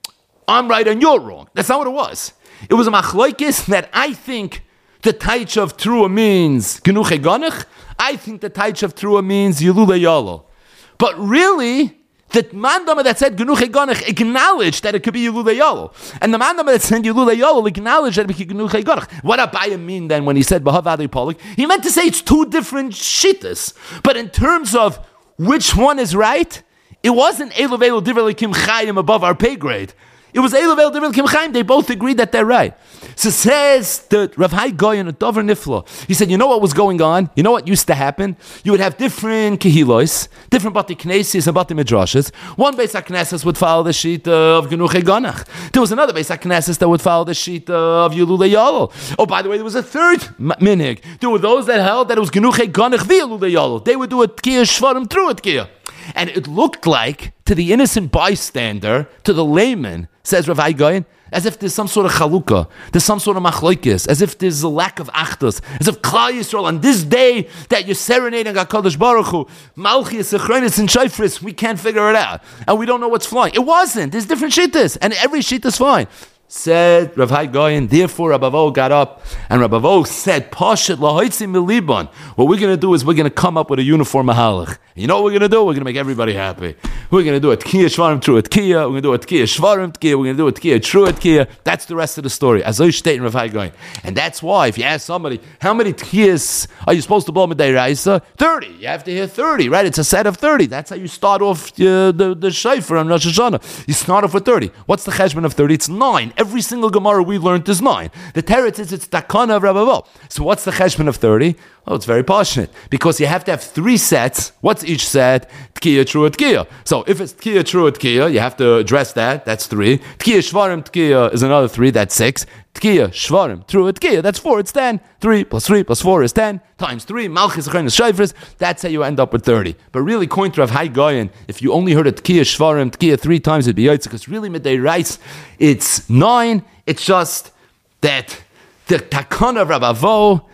I'm right and you're wrong. That's not what it was. It was a machlokes that I think the taich of trua means genuche ganach. I think the taich of trua means yilule yalo. But really, the mandama that said genuche ganach acknowledged that it could be yilule yalo, and the mandama that said yilule yalo acknowledged that it could be genuche ganach. What did Abaye mean then when he said bahav adei polik? He meant to say it's two different shittas. But in terms of which one is right, it wasn't elu velu divrei kim chayim above our pay grade. It was Eilavel Divrei Kim Chaim. They both agreed that they're right. So says the Rav Hai Goyen at Dover Niflo. He said, you know what was going on? You know what used to happen? You would have different kehilos, different bati knesses and bati midrashes. One Beis HaKnesses would follow the sheet of Genuche Ganach. There was another Beis HaKnesses that would follow the sheet of Yulule Yolo. Oh, by the way, there was a third minig. There were those that held that it was Genuche Ganach via Yulule Yolo. They would do a Tkiyah Shvarim through a Tkiyah. And it looked like, to the innocent bystander, to the layman, says Rav Hai Goyen, as if there's some sort of chalukah, there's some sort of machlokes, as if there's a lack of achdus, as if Klal Yisrael, on this day that you're serenading HaKadosh Baruch Hu, Malchus, Echronis, and Shofris, we can't figure it out, and we don't know what's flying. It wasn't. There's different shittas, and every shittas fine. Said Rav Hai Goyen, therefore Rabbi Vo got up, and Rabbi Vo said, Pashat lahoitzi milibon. What we're going to do is we're going to come up with a uniform mahalach. You know what we're going to do? We're going to make everybody happy. We're going to do a tkiyah shvarim true at tkiyah. We're going to do a tkiyah shvarim tkiyah. We're going to do a tkiyah true at tkiyah. That's the rest of the story. As I state in Rav Hai Goyen. And that's why, if you ask somebody, how many tkiyahs are you supposed to blow midday raisa? thirty. You have to hear thirty, right? It's a set of thirty. That's how you start off uh, the, the shayfer on Rosh Hashanah. You start off with thirty. What's the cheshbon of thirty? It's nine. Every single Gemara we learned is nine. The teretz is it's takana of Rabbi Vo. So what's the cheshbon of thirty? Oh, it's very passionate. Because you have to have three sets. What's each set? Tkiyah, true, tkiyah. So if it's tkiyah, true, tkiyah, you have to address that. That's three. Tkiyah, shvarim, tkiyah is another three. That's six. Tkiyah, shvarim, true, tkiyah. That's four. It's ten. Three plus three plus four is ten. Times three. Malchus, Echronis, Shofris. That's how you end up with thirty. But really, according to Rav Hai Goyen, if you only heard a tkiyah, shvarim, tkiyah three times, it'd be yaitz. Because really, midday rice, it's nine. It's just that the takana of Rabbi Vo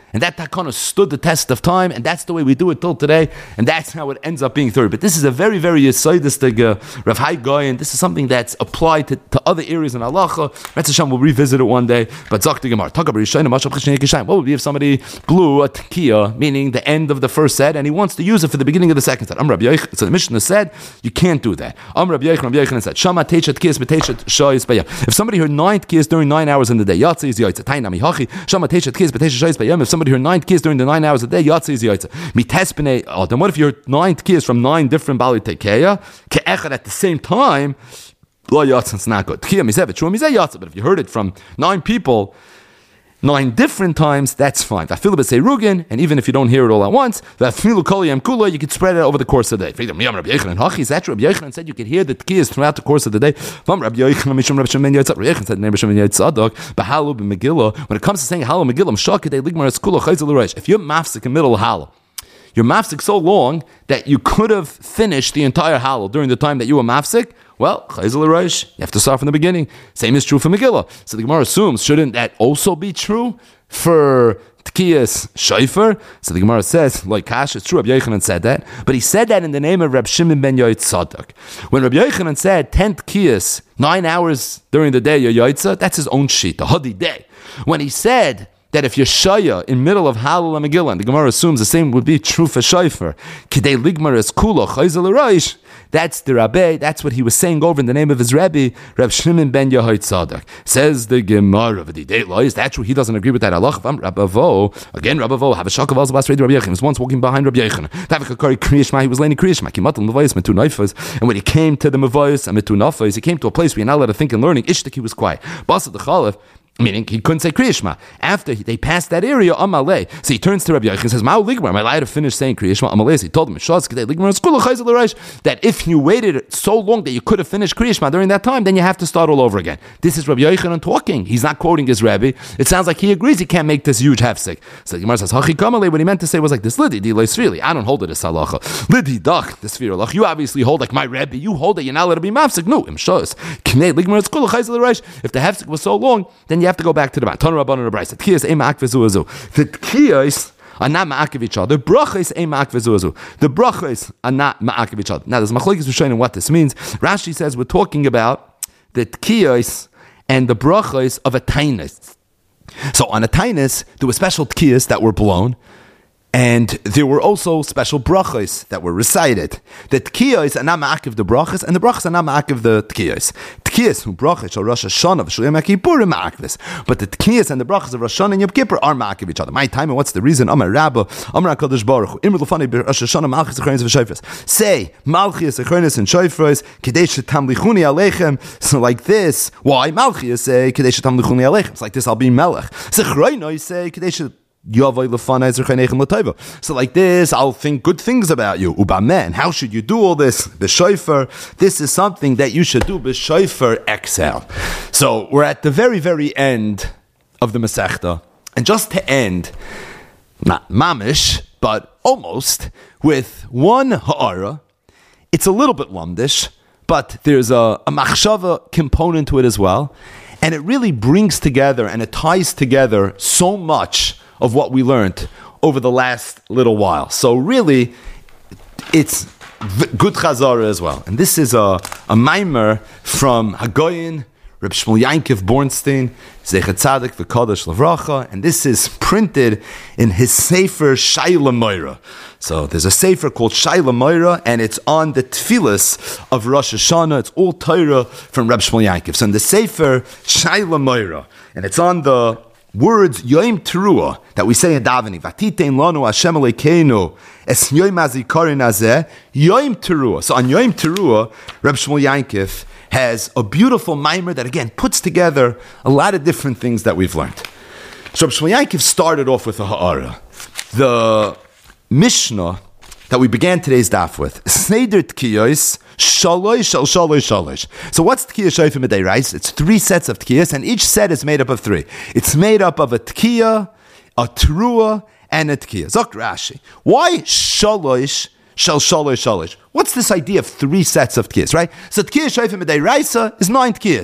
And that takana stood the test of time, and that's the way we do it till today, and that's how it ends up being third. But this is a very, very yisaidistic uh, Rav Hai Guy, and this is something that's applied to, to other areas in halacha. Metz Hashem will revisit it one day. But Zok the Gemara, what would be if somebody blew a tekiah, meaning the end of the first set, and he wants to use it for the beginning of the second set? Am Rabbi Yochanan, so the Mishnah said you can't do that. Am Rabbi Yochanan, Rabbi Yochanan said, Shama teichat tekiyas b'teichat shayis bayam. If somebody heard nine tekiyas during nine hours in the day, yatsi is yaitza. Tainami hachi. Shama teichat tekiyas b'teichat shayis bayam. If somebody heard nine tekiyas during the nine hours a day, yatsi is yaitza. Mites b'nei adam. What if you heard nine tekiyas from nine different bali tekiah ke'echad at the same time? Lo yatsa, it's not good. Tekiyah misevet shua mizeh yatsa. But if you heard it from nine people, nine different times, that's fine. Vafilu b'sei rugin, and even if you don't hear it all at once, vafilu kol yom kula, you could spread it over the course of the day. Freedom, Yom Rabbi Yochanan hachi. Is that true? Rabbi Yochanan said you could hear the tekiyas throughout the course of the day. Vam Rabbi Yochanan mishum Rabbi Shimon Yotzad. Rabbi Yochanan said name Rabbi Shimon Yotzadok. B'halu b'Megillah. When it comes to saying halu Megillah, shakadei ligmar eskula chayzel l'reish. If you're mafsik in the middle of halu, you're mafsik so long that you could have finished the entire halu during the time that you were mafsik. Well, chayzel l'reish, you have to start from the beginning. Same is true for Megillah. So the Gemara assumes, shouldn't that also be true for Tkiyas Shofar? So the Gemara says, like Kash, it's true, Rabbi Yochanan said that, but he said that in the name of Reb Shimon ben Yotzadok. When Rabbi Yochanan said ten Tkiyas, nine hours during the day, Yoyotza, that's his own sheet, the Hadi day. When he said that if you're Shaya in middle of Halal and Megillah, and the Gemara assumes the same would be true for Shofar, Kidei Ligmar es Kula Chayzel Reish, that's the Rabbi, that's what he was saying over in the name of his Rebbe, Reb Shimon ben Yotzadok. Says the Gemara of the day, is that true? He doesn't agree with that. Allah, Rabbi Vo, again, Rabbi Vo, have a shock of all the Rabbi Yochanan. He was once walking behind Rabbi Yochanan. He was laying Kriyishma, Kimatal Mavayis, Metu Naifas, and when he came to the Mavayis and Metu Nafas, he came to a place where you're not allowed to think and learning. Ishtaki was quiet. Basa the Chalif, meaning he couldn't say Kriyishma. After he, they passed that area, Amalei. So he turns to Rabbi Yochanan and says, Ma'u Ligmar, am I allowed to finish saying Kriyishma? Amalei. So he told him, that if you waited so long that you could have finished Kriyishma during that time, then you have to start all over again. This is Rabbi Yochanan talking. He's not quoting his Rebbe. It sounds like he agrees he can't make this huge hefsek. So the Gemara says, Hachi Kamalei, what he meant to say was like this, Lidi, di leisrili. I don't hold it as halacha. Lidi dach, the svirulach. You obviously hold like my Rebbe. You hold it, you're not allowed to be mafsek. No, im shos. Knei Ligmar, it's kula chayzel reish. If the hefsek was so long, then you have to go back to the man. The tkiyas are not ma'akiv each other. The brachos ain't ma'akiv zuazu. The brachos are not ma'akiv each other. Now, there's machlokes Rishonim what this means. Rashi says we're talking about the tkiyas and the brachos of a tainus. So on a tainus, there were special tkiyas that were blown, and there were also special brachos that were recited. The tkiyos are not ma'akiv the brachos, and the brachos are not ma'akiv the tkiyos. Tkiyos who brachos or Rosh Hashanah v'Shul Yom Kippur are ma'akivs, but the tkiyos and the brachos of Rosh Hashanah and Yom Kippur are ma'akiv each other. My time, and what's the reason? Amar Rabba, Amar Hakadosh Baruch Hu, Imr l'fanei Rosh Hashanah malchus achronis v'shofros. Say malchus achronis and shofros kedei shetamlichuni aleichem. So like this, why malchus say kedei shetamlichuni aleichem? It's like this. I'll be melech. Zechroinoi say kedei shet. So like this, I'll think good things about you. Ubamen, how should you do all this? B'shofar, this is something that you should do. B'shofar exhale. So we're at the very, very end of the Masechta, and just to end, not mamish, but almost, with one ha'ara. It's a little bit lumdish, but there's a, a machshava component to it as well, and it really brings together and it ties together so much of what we learned over the last little while. So really, it's good chazara as well. And this is a, a maimer from Hagoyin, Reb Shmuel Yankiv Bornstein, Zecher Tzadik v'Kadosh Lavracha, and this is printed in his Sefer Shaila Moira. So there's a Sefer called Shaila Moira, and it's on the Tfilas of Rosh Hashanah. It's all Torah from Reb Shmuel Yankiv. So in the Sefer Shaila Moira, and it's on the words Yom Teruah that we say in davening, Vatitein lanu Hashem Elokeinu es Yom Hazikaron hazeh Yom Teruah. So on Yom Teruah, Reb Shmuel Yankiv has a beautiful mimer that again puts together a lot of different things that we've learned. So Reb Shmuel Yankiv started off with a ha'ara. The Mishnah that we began today's daf with, Sneider Tkiyos Shalosh Shal Shalosh Shalosh. So what's Tkiyah Shofar Midei? It's three sets of Tkiyas, and each set is made up of three. It's made up of a Tkiyah, a Teruah, and a Tkiyah. Zok Rashi. Why Shalosh Shal Shalosh Shalosh? What's this idea of three sets of Tkiyas, right? So Tkiyah Shofar Midei is nine Tkiyas.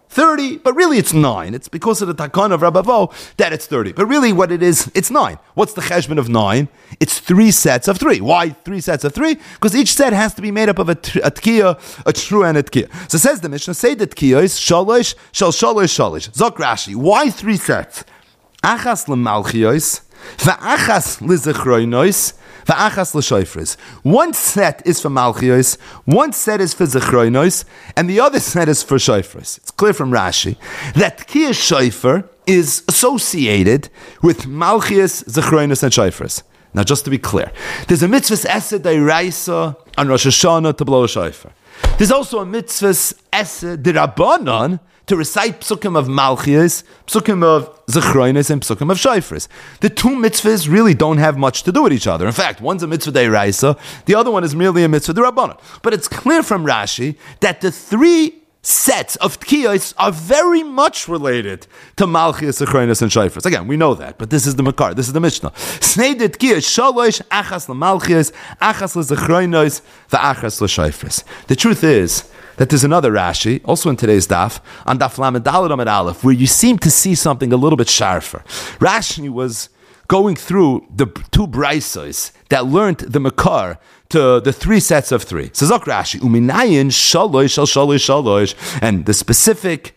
thirty, but really it's nine. It's because of the Takana of Rabavo that it's thirty. But really what it is, it's nine. What's the cheshbon of nine? It's three sets of three. Why three sets of three? Because each set has to be made up of a, a tkiya, a true and a tkiya. So says the Mishnah, say the tkiya is shalosh, shal shalosh, shalosh. Zok Rashi, why three sets? Achas l'malchiyos, va'achas l'zechroinos, va'achas l'shoifres. One set is for malchiyos, one set is for zechroinos, and the other set is for shoifres. It's clear from Rashi that tkiya shoifer is associated with malchiyos, zechroinos, and shoifres. Now, just to be clear, there's a mitzvah esed d'oraisa on Rosh Hashanah to blow a shofar. There's also a mitzvah esed d'Rabbanan to recite psukim of malchiyos, psukim of zechroinos, and psukim of shofars. The two mitzvahs really don't have much to do with each other. In fact, one's a mitzvah d'oraisa, the other one is merely a mitzvah d'Rabbanan. But it's clear from Rashi that the three sets of tkiyos are very much related to malchiyos, zechroinos, and shofars. Again, we know that, but this is the makar, this is the Mishnah. Snei de tkiyos shalosh, achas l'malchiyos, achas l'zechroinos, v'achas l'shofars. The truth is that there's another Rashi, also in today's daf, on daf lamed daled amid aleph, where you seem to see something a little bit sharper. Rashi was going through the two braisos that learned the makar to the three sets of three. So Zok Rashi, uminayin shalosh shal shalosh shalosh, and the specific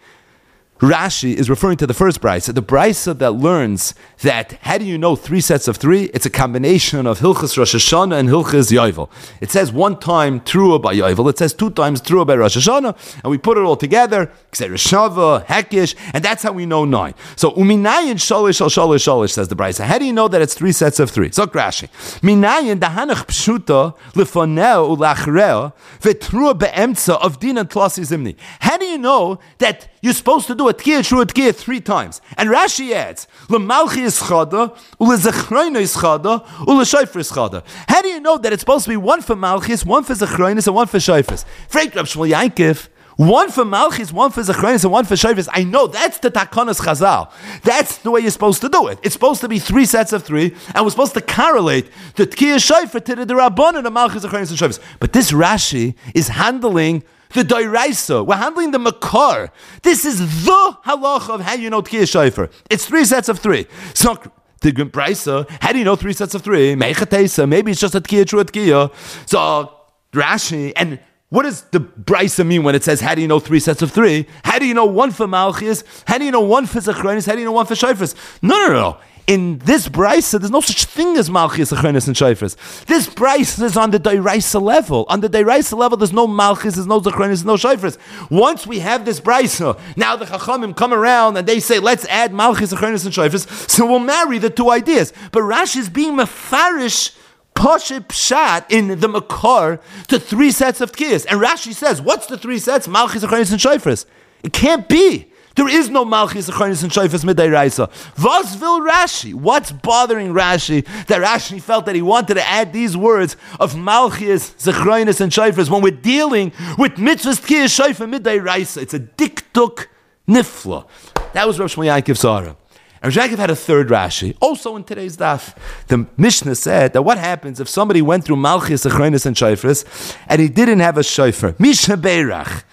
Rashi is referring to the first brisa, the brisa that learns that how do you know three sets of three? It's a combination of Hilchas Rosh Hashanah and Hilchas Yovel. It says one time Trua by Yovel, it says two times Trua by Rosh Hashanah, and we put it all together, Shava, Hekish, and that's how we know nine. So uminayin shalish shal shalish shalish, says the brisa. How do you know that it's three sets of three? Zok Rashi, minayin dahanach pshuta lefoneo ulachreo vetrua beemtza of din and tlasi zimni. How do you know that you're supposed to do a tkiyah true tkiyah three times? And Rashi adds, l'malchi is chada, u'lezechroino is chada, u'leshayfer is chada. How do you know that it's supposed to be one for malchis, one for zechroinos, and one for shayfers? Frank Rab Shmuel Yankiv, one for malchis, one for zechroinos, and one for shayfers. I know that's the takanas chazal. That's the way you're supposed to do it. It's supposed to be three sets of three, and we're supposed to correlate the tkiyah shayfer to the derabbanan of malchis, zechroinos, and shayfers. But this Rashi is handling the Doiraisa. We're handling the Makar. This is the halacha of how you know Tkiyah Shofar. It's three sets of three. So, the Brisa, how do you know three sets of three? Meichatesa, maybe it's just a Tkiyah, true Tkiyah. So, Rashi, and what does the Brisa mean when it says, how do you know three sets of three? How do you know one for Malchis? How do you know one for Zechronis? How do you know one for Shofars? No, no, no. In this brisa, there's no such thing as malchis, zechronis, and shofars. This brisa is on the deiraisa level. On the deiraisa level, there's no malchis, there's no zechronis, there's no shofars. Once we have this brisa, now the chachamim come around and they say, let's add malchis, zechronis, and shofars, so we'll marry the two ideas. But Rashi is being mefarish Poshet Pshat in the Makar to three sets of tkiyas. And Rashi says, what's the three sets? Malchis, zechronis, and shofars. It can't be. There is no Malchis, Zechronis, and Shofars Midayraisa. Was vil Rashi? What's bothering Rashi that Rashi felt that he wanted to add these words of Malchis, Zechronis, and Shofars when we're dealing with mitzvahs Tkiyah Shofar Midayraisa? It's a diktuk nifla. That was Rav Shmuel Yaakov Zara. And Rav Yaakov had a third Rashi, also in today's daf. The Mishnah said that what happens if somebody went through Malchis, Zechronis, and Shofars and he didn't have a Shofar? Misha Beirach.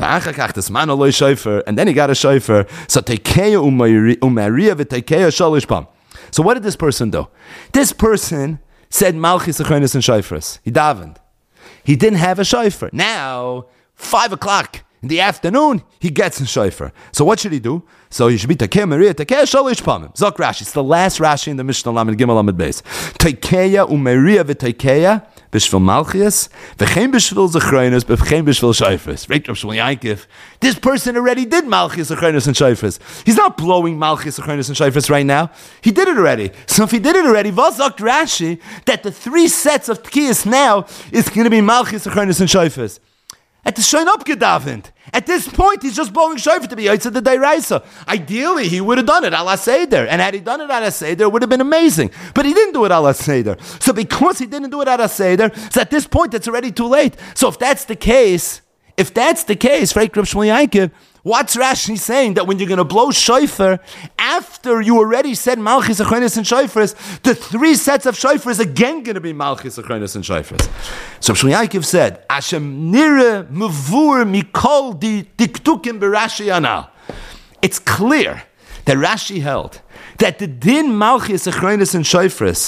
And then he got a shofar. So So what did this person do? This person said malchis, zechronis, and shofars. He davened. He didn't have a shofar. Now, five o'clock in the afternoon, he gets a shofar. So what should he do? So he should be Tekeya Maria, Tekeya Shalish Pamim. Zok Rashi. It's the last Rashi in the Mishnah Lamed Gimel Lamed Beis. Tekeya u'Maria v'Tekeya b'shvil Malchias v'chein b'shvil Zechronos v'chein b'shvil Shofars. Right, Rav Shmuel Yaakov. This person already did Malchias, Zechronos, and Shofars. He's not blowing Malchias, Zechronos, and Shofars right now. He did it already. So if he did it already, V'zok Rashi that the three sets of Tkiyas now is going to be Malchias, Zechronos, and Shofars. At the Shoin up gedavent. At this point, he's just blowing shofar to be Yitzhak the Deiraisa. Ideally, he would have done it ala Seder. And had he done it ala Seder, it would have been amazing. But he didn't do it ala Seder. So because he didn't do it ala Seder, so at this point, it's already too late. So if that's the case, if that's the case, Rav Shmuel Yaakov, what's Rashi saying? That when you're going to blow shofar, after you already said Malchis, Zechronis, and Shofars, the three sets of shofar is again going to be Malchis, Zechronis, and Shofars. So Shmuel Yaakov said, Ashem nire mevur mikol di diktukim b'Rashi anal. it's clear that Rashi held that the din Malchus, Achronis, and Shofris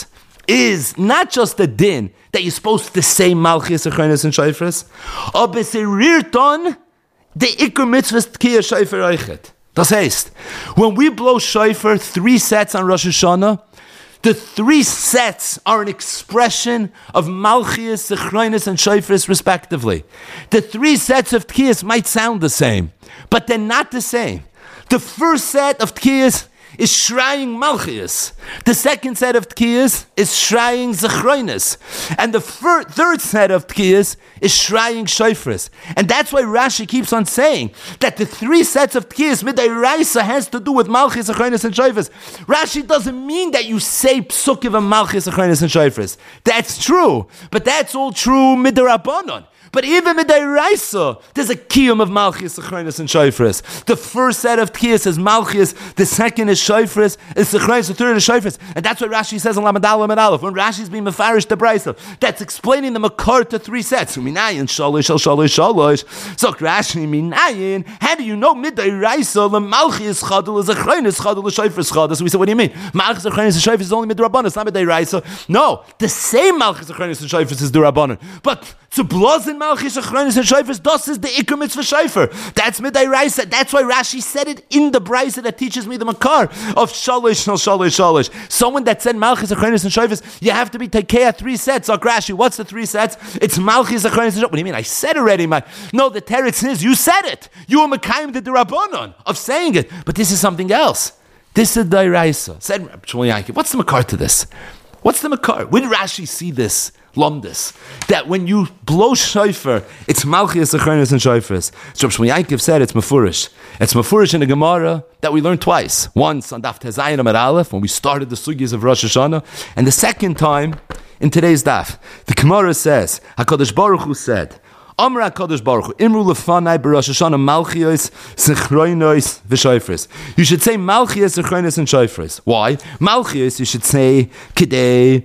is not just the din that you're supposed to say Malchus, Achronis, and Shofris, but it's a rirton the Iker Mitzvah Tkiyah Shofar Eichet. Das heißt, when we blow shofar three sets on Rosh Hashanah, the three sets are an expression of Malchias, Zechroinus, and Shofris respectively. The three sets of Tkiyas might sound the same, but they're not the same. The first set of Tkiyas is Shraying Malchias. The second set of Tkiyas is Shraying Zechroinus. And the fir- third set of Tkiyas is Shraying Shofris. And that's why Rashi keeps on saying that the three sets of Tkiyas, Midei Raisa, has to do with Malchias, Zechroinus, and Shofris. Rashi doesn't mean that you say Psukiv and Malchias, Zechroinus, and Shofris. That's true. But that's all true Midei Rabbanon. But even Midei Raisa, there's a kiyum of Malchus, Zechroinus, and Shofris. The first set of tkiyas is Malchus, the second is Shofris, is Zechroinus, the third is Shofris. And that's what Rashi says in Lamed Aleph and Aleph. When Rashi's being mefarish the Brisa, that's explaining the makar to three sets. Minayin, shalosh, shalosh, shalosh. So Rashi, minayin, how do you know Midei Raisa, the Malchus chadul, the Zechroinus chadul, the Shofris chadul? So we say, what do you mean? Malchus, Zechroinus, and Shofris is only Midei Rabbanon, it's not Midei Raisa. No, the same Malchus, Zechroinus, and Shofris is the Rabbanon. But to blows in Malchus, Achronis, and Shofris, das is the Iker Mitzvah Shofar. That's Midei Raisa. That's why Rashi said it in the Brisa that teaches me the Makar of Shalosh, Shalosh, Shalosh. Someone that said Malchus, Achronis, and Shofris, you have to be Tekeah three sets. Oh, Rashi, what's the three sets? It's Malchus, Achronis, and Shofris. What do you mean? I said already, my. No, the teretz is, you said it. You were Mekayim the Rabbanon of saying it. But this is something else. This is Midei Raisa. Said Rabbi Shmuel Yankiv. What's the Makar to this? What's the Makar? Where did Rashi see this? Lumdus, that when you blow shofar, it's Malchias, Zechroinus, and Shofris. So Shmuel Yankiv said it's Mefurish. It's Mefurish in the Gemara that we learned twice. Once on Daf Tezayin Amar Aleph, when we started the Sugyas of Rosh Hashanah, and the second time in today's Daf. The Gemara says, HaKadosh Baruch Hu said, Amar HaKadosh Baruch Hu, Imru lefanai b'Rosh Hashanah Malchios, Zechroinus, v'Shofris. You should say Malchias, Zechroinus, and Shofris. Why? Malchios, you should say Kidei,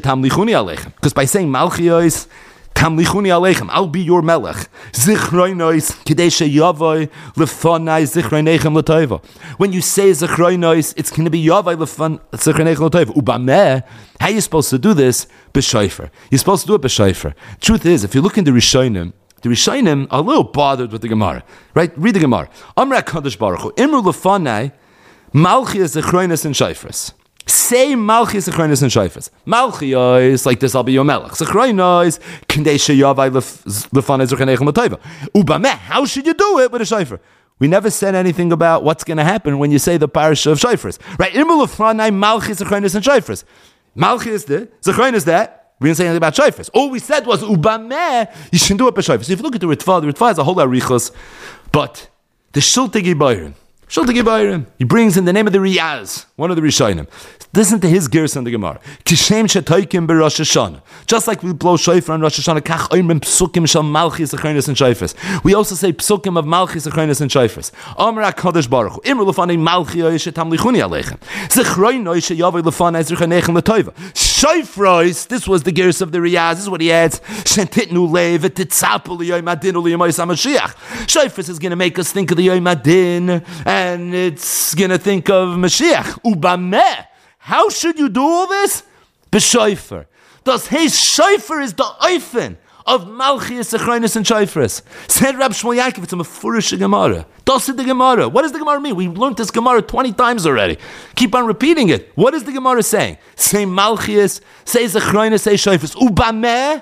because by saying Malchios, Tamlichuni Aleichem, I'll be your melech. Zichroinois, Kadesha Yavai, Lefanai, Zichroinechem Latova. When you say Zichroinois, it's going to be Yavai, Zichroinechem Latova. Ubameh, how are you supposed to do this? B'Shofar. You're supposed to do it B'Shofar. Truth is, if you look in the Rishonim, the Rishonim are a little bothered with the Gemara. Right? Read the Gemara. Amra Kadosh Baruch Hu, Imru Lefanai, Malchias, Zichroinus, and Shofris. Say Malchus, Zechroinus, and Shofris. Malchios, like this, I'll be your melech. Zechroinus, Kandesha Yavai Lefanei Zechanechem Latova. Ubameh, how should you do it with a shofar? We never said anything about what's going to happen when you say the parasha of Shofris. Right? Imul Lefanei Malchus, Zechroinus, and Shofris. Malchus there, Zechroinus there. We didn't say anything about Shofris. All we said was Ubameh, you should do it by Shofris. So if you look at the Ritva, the Ritva has a whole arichos, but the Shultegi Bayrim. Shultegi Bayrim. He brings in the name of the Riyaz, one of the Rishonim. Listen to his gears on the Gemara. Kishem shetoikim b'Rosh Hashanah. Just like we blow shofar on Rosh Hashanah, kach oimrim psukim shel Malchis, Zechroinus, and Shofris. We also say psukim of Malchis, Zechroinus, and Shofris. Amar HaKadosh Baruch Hu, Imru lefanei Malchiyos shetamlichuni aleichem. Zechroinus sheyavai lefanei Zechanechem Latova. Shofros, this was the gears of the Riyaz. This is what he adds. Shentitnu lev etitzapu liyom adin uliyomos HaMashiach. Shofris is going to make us think of the Yom Adin, and it's going to think of Mashiach. Ubameh. How should you do all this? B'shofar. Thus, his shofar is the oifen of Malchias, Zechroinus, and Shofris. Said Rabbi Shmuel Yankiv, it's a mefurish Gemara. Das is the Gemara. What does the Gemara mean? We've learned this Gemara twenty times already. Keep on repeating it. What is the Gemara saying? Say Malchias, say Zechroinus, say Shofris. Ubameh.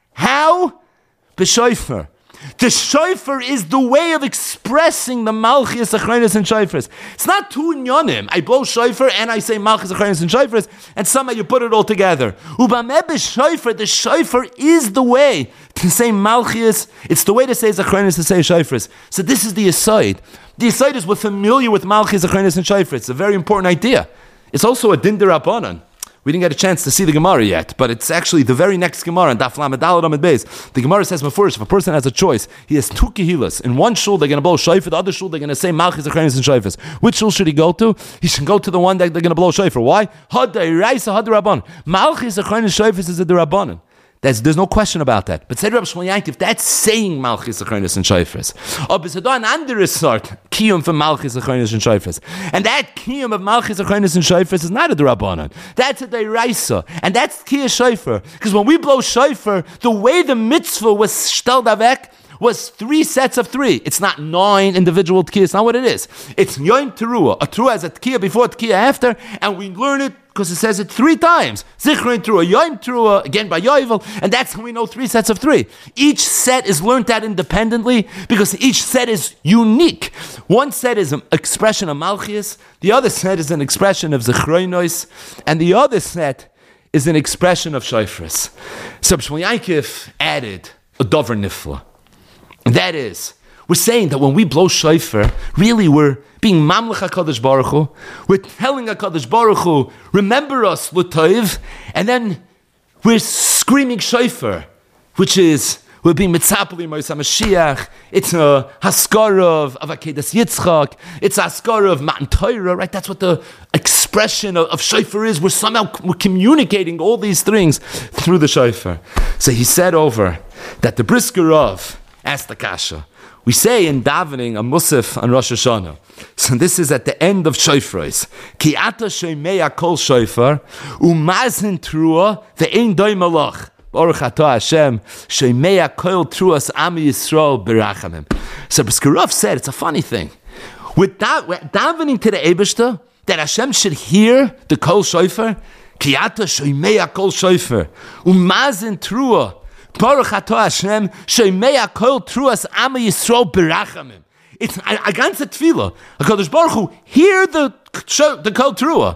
How? B'shofar. The shofar is the way of expressing the Malchias, Zechroinus, and Shofris. It's not two inyonim. I blow shofar and I say Malchias, Zechroinus, and Shofris, and somehow you put it all together. Ubameh b'shofar, the shofar is the way to say Malchias. It's the way to say Zechroinus, to say Shofris. So this is the aside. The aside is we're familiar with Malchias, Zechroinus, and Shofris. It's a very important idea. It's also a din d'Rabbanan. We didn't get a chance to see the Gemara yet, but it's actually the very next Gemara, Daf Lamed Daled Amud Beis. The Gemara says, Mefurish, if a person has a choice, he has two kehilas. In one shul, they're going to blow shofar, the other shul, they're going to say Malchis, Zechroinus, and Shofris. Which shul should he go to? He should go to the one that they're going to blow shofar. Why? Hadai Raisa Hadai Rabban. Malchis, Zechroinus, Shofris is a Rabbanan. That's, there's no question about that. But said Rabbi Shmuel Yankiv, that's saying Malchus Achronis and Shofars. Aber es da an anderes sort, Kiyum from Malchus Achronis and Shofars. And that Kiyum of Malchus Achronis and Shofars is not a D'Rabbanan. That's a Deiraisa. And that's Kiyah Shofar. Because when we blow Shofar, the way the mitzvah was stelled avek was three sets of three. It's not nine individual tkiyah. It's not what it is. It's Yom Teruah. A Teruah has a tkiyah before, tkiyah after, and we learn it because it says it three times. Zichron Teruah, Yom Teruah, again by Yovel, and that's how we know three sets of three. Each set is learned out independently because each set is unique. One set is an expression of Malchus, the other set is an expression of Zichronos, and the other set is an expression of Shofras. So Shmuel Yankiv added a Dover Nifla. That is, we're saying that when we blow shofar, really we're being mamlech HaKadosh Baruch Hu. We're telling HaKadosh Baruch Hu, remember us, L'Tov, and then we're screaming shofar, which is, we're being mitzapeli Moshe Mashiach. It's a haskara of, of Akedas Yitzchak. It's a haskara of Matan Torah, right? That's what the expression of, of shofar is. We're somehow we're communicating all these things through the shofar. So he said over that the Brisker of asked the kasha. We say in davening a musaf on Rosh Hashanah. So this is at the end of shofars. Ki ata shemei kol shofar umazin trua ve'ein doy malach. Baruch atah Hashem shemei kol truas ami Yisrael berachamim. So Briskerov said it's a funny thing. With that, we're davening to the Eibishter that Hashem should hear the kol shofar. Ki ata shemei kol shofar umazin trua. Baruch atah Hashem shemei kol truas ami Yisrael berachamim. It's a ganze tefillah. HaKadosh Baruch Hu, hear the the kol trua.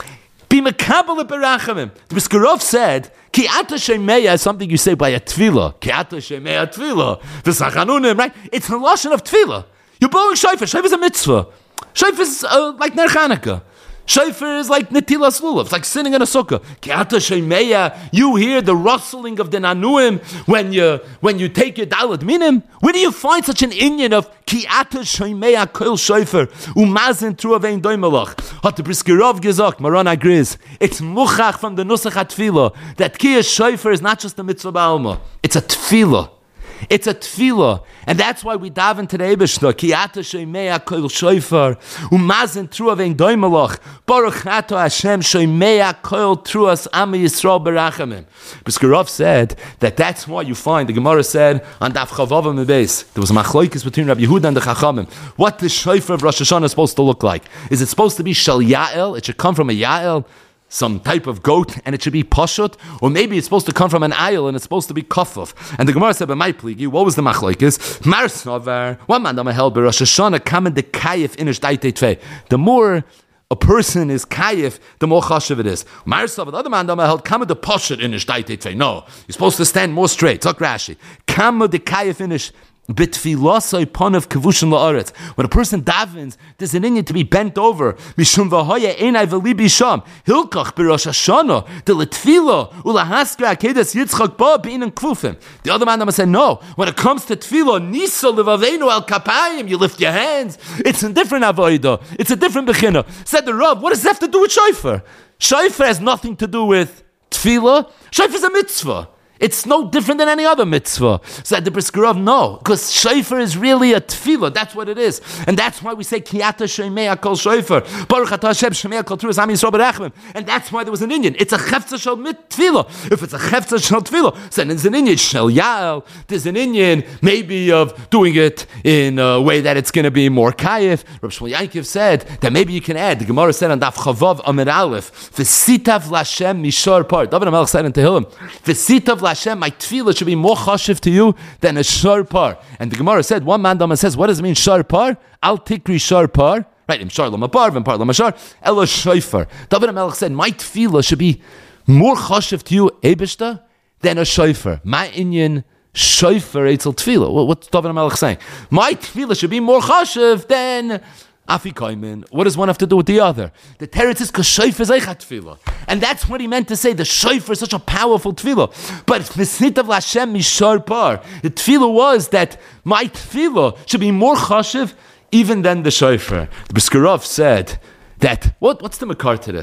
Be mekabel berachamim. The Briskerov said, Ki ata shemei is something you say by a tefillah. Ki ata shemei a tefillah. V'sachanunim, right? It's a lashon of tefillah. You're blowing shofar. Shofar is a mitzvah. Shofar is uh, like Ner Chanukah. Shofar is like Netilas Lulav. It's like sitting in a sukkah. Ki'ata Shemeya, you hear the rustling of the Nanuim when you when you take your Dalet Minim. Where do you find such an inyan of Ki'ata Shemeya Kol Shofar Umazen Truavein Doimelach? Hat the Briskerov gesagt, Maran agrees. It's muchach from the Nusach HaTfilah that Kiyah Shofar is not just a mitzvah ba'alma. It's a tefillah. It's a tefillah, and that's why we daven to the Eibishter. Ki ata shemei kol shofar umazen trua vein doimelach baruch ato Hashem shemei kol truas am Yisrael berachamim. Briskerov said that that's why you find the Gemara said on Daf Chavav Mebeis there was a machlokes between Rabbi Yehuda and the Chachamim. What the shofar of Rosh Hashanah is supposed to look like? Is it supposed to be shel Yael? It should come from a Yael, some type of goat, and it should be pashut, or maybe it's supposed to come from an ayil and it's supposed to be kafuf. And the Gemara said, "But my pligi, what was the machlokes? Mar Savar, one man that held by Rosh Hashanah, kamen the kayif inish daite tvei. The more a person is kayif, the more chashiv it is. Mar Savar, the other man that held, kamen the pashut inish daite tvei. No, you're supposed to stand more straight. Talk Rashi. Kamen the kayif inish. Bitfilasai panav kavushin la'aretz. When a person davens, there's an inyan to be bent over. Mishum v'haya einai v'libi sham. Hilkach b'Rosh Hashanah the letfila ulahaskra akedas Yitzchak ba b'inen kvufim. The other man said, no. When it comes to tefillah, nisa levavenu al kapayim, you lift your hands. It's a different avodah. It's a different bechina. Said the Rav, what does that have to do with shofar? Shofar has nothing to do with tefillah. Shofar is a mitzvah. It's no different than any other mitzvah. So the Briskerov, no, because shofar is really a tefillah. That's what it is, and that's why we say Ki'ata Shemei Kol Shofar. Baruch Atah Hashem Shemei Kol Truas Am Yisrael Berachmim. And that's why there was an inyan. It's a chefza shel mit tefillah. If it's a chefza shel tefillah, then there's an inyan shel yael. There's an inyan maybe of doing it in a way that it's going to be more kayif. Rabbi Shmuel Yankiv said that maybe you can add. The Gemara said on Daf Chavav Amid Aleph, V'sitav Lashem Mishar Par. David HaMelech said in Tehillim, V'sitav Hashem, my tefillah should be more chashiv to you than a shar par. And the Gemara said, one man Dama says, what does it mean shar par? Al tikri shar par. Right, im shar lama par, vim par lama shar, ela shofar. David HaMelech said, my tefillah should be more chashiv to you, Eibishter, than a shofar. My inyan shofar etzel tefillah. What's David HaMelech saying? My tefillah should be more chashiv than Afikoimin. What does one have to do with the other? The teretz is because shofar is eichat tefillah. And that's what he meant to say. The shofar is such a powerful tefillah. But v'sitav l'Hashem mishar par. The tefillah was that my tefillah should be more chashiv even than the shofar. The Briskerov said that, what, what's the makar to this?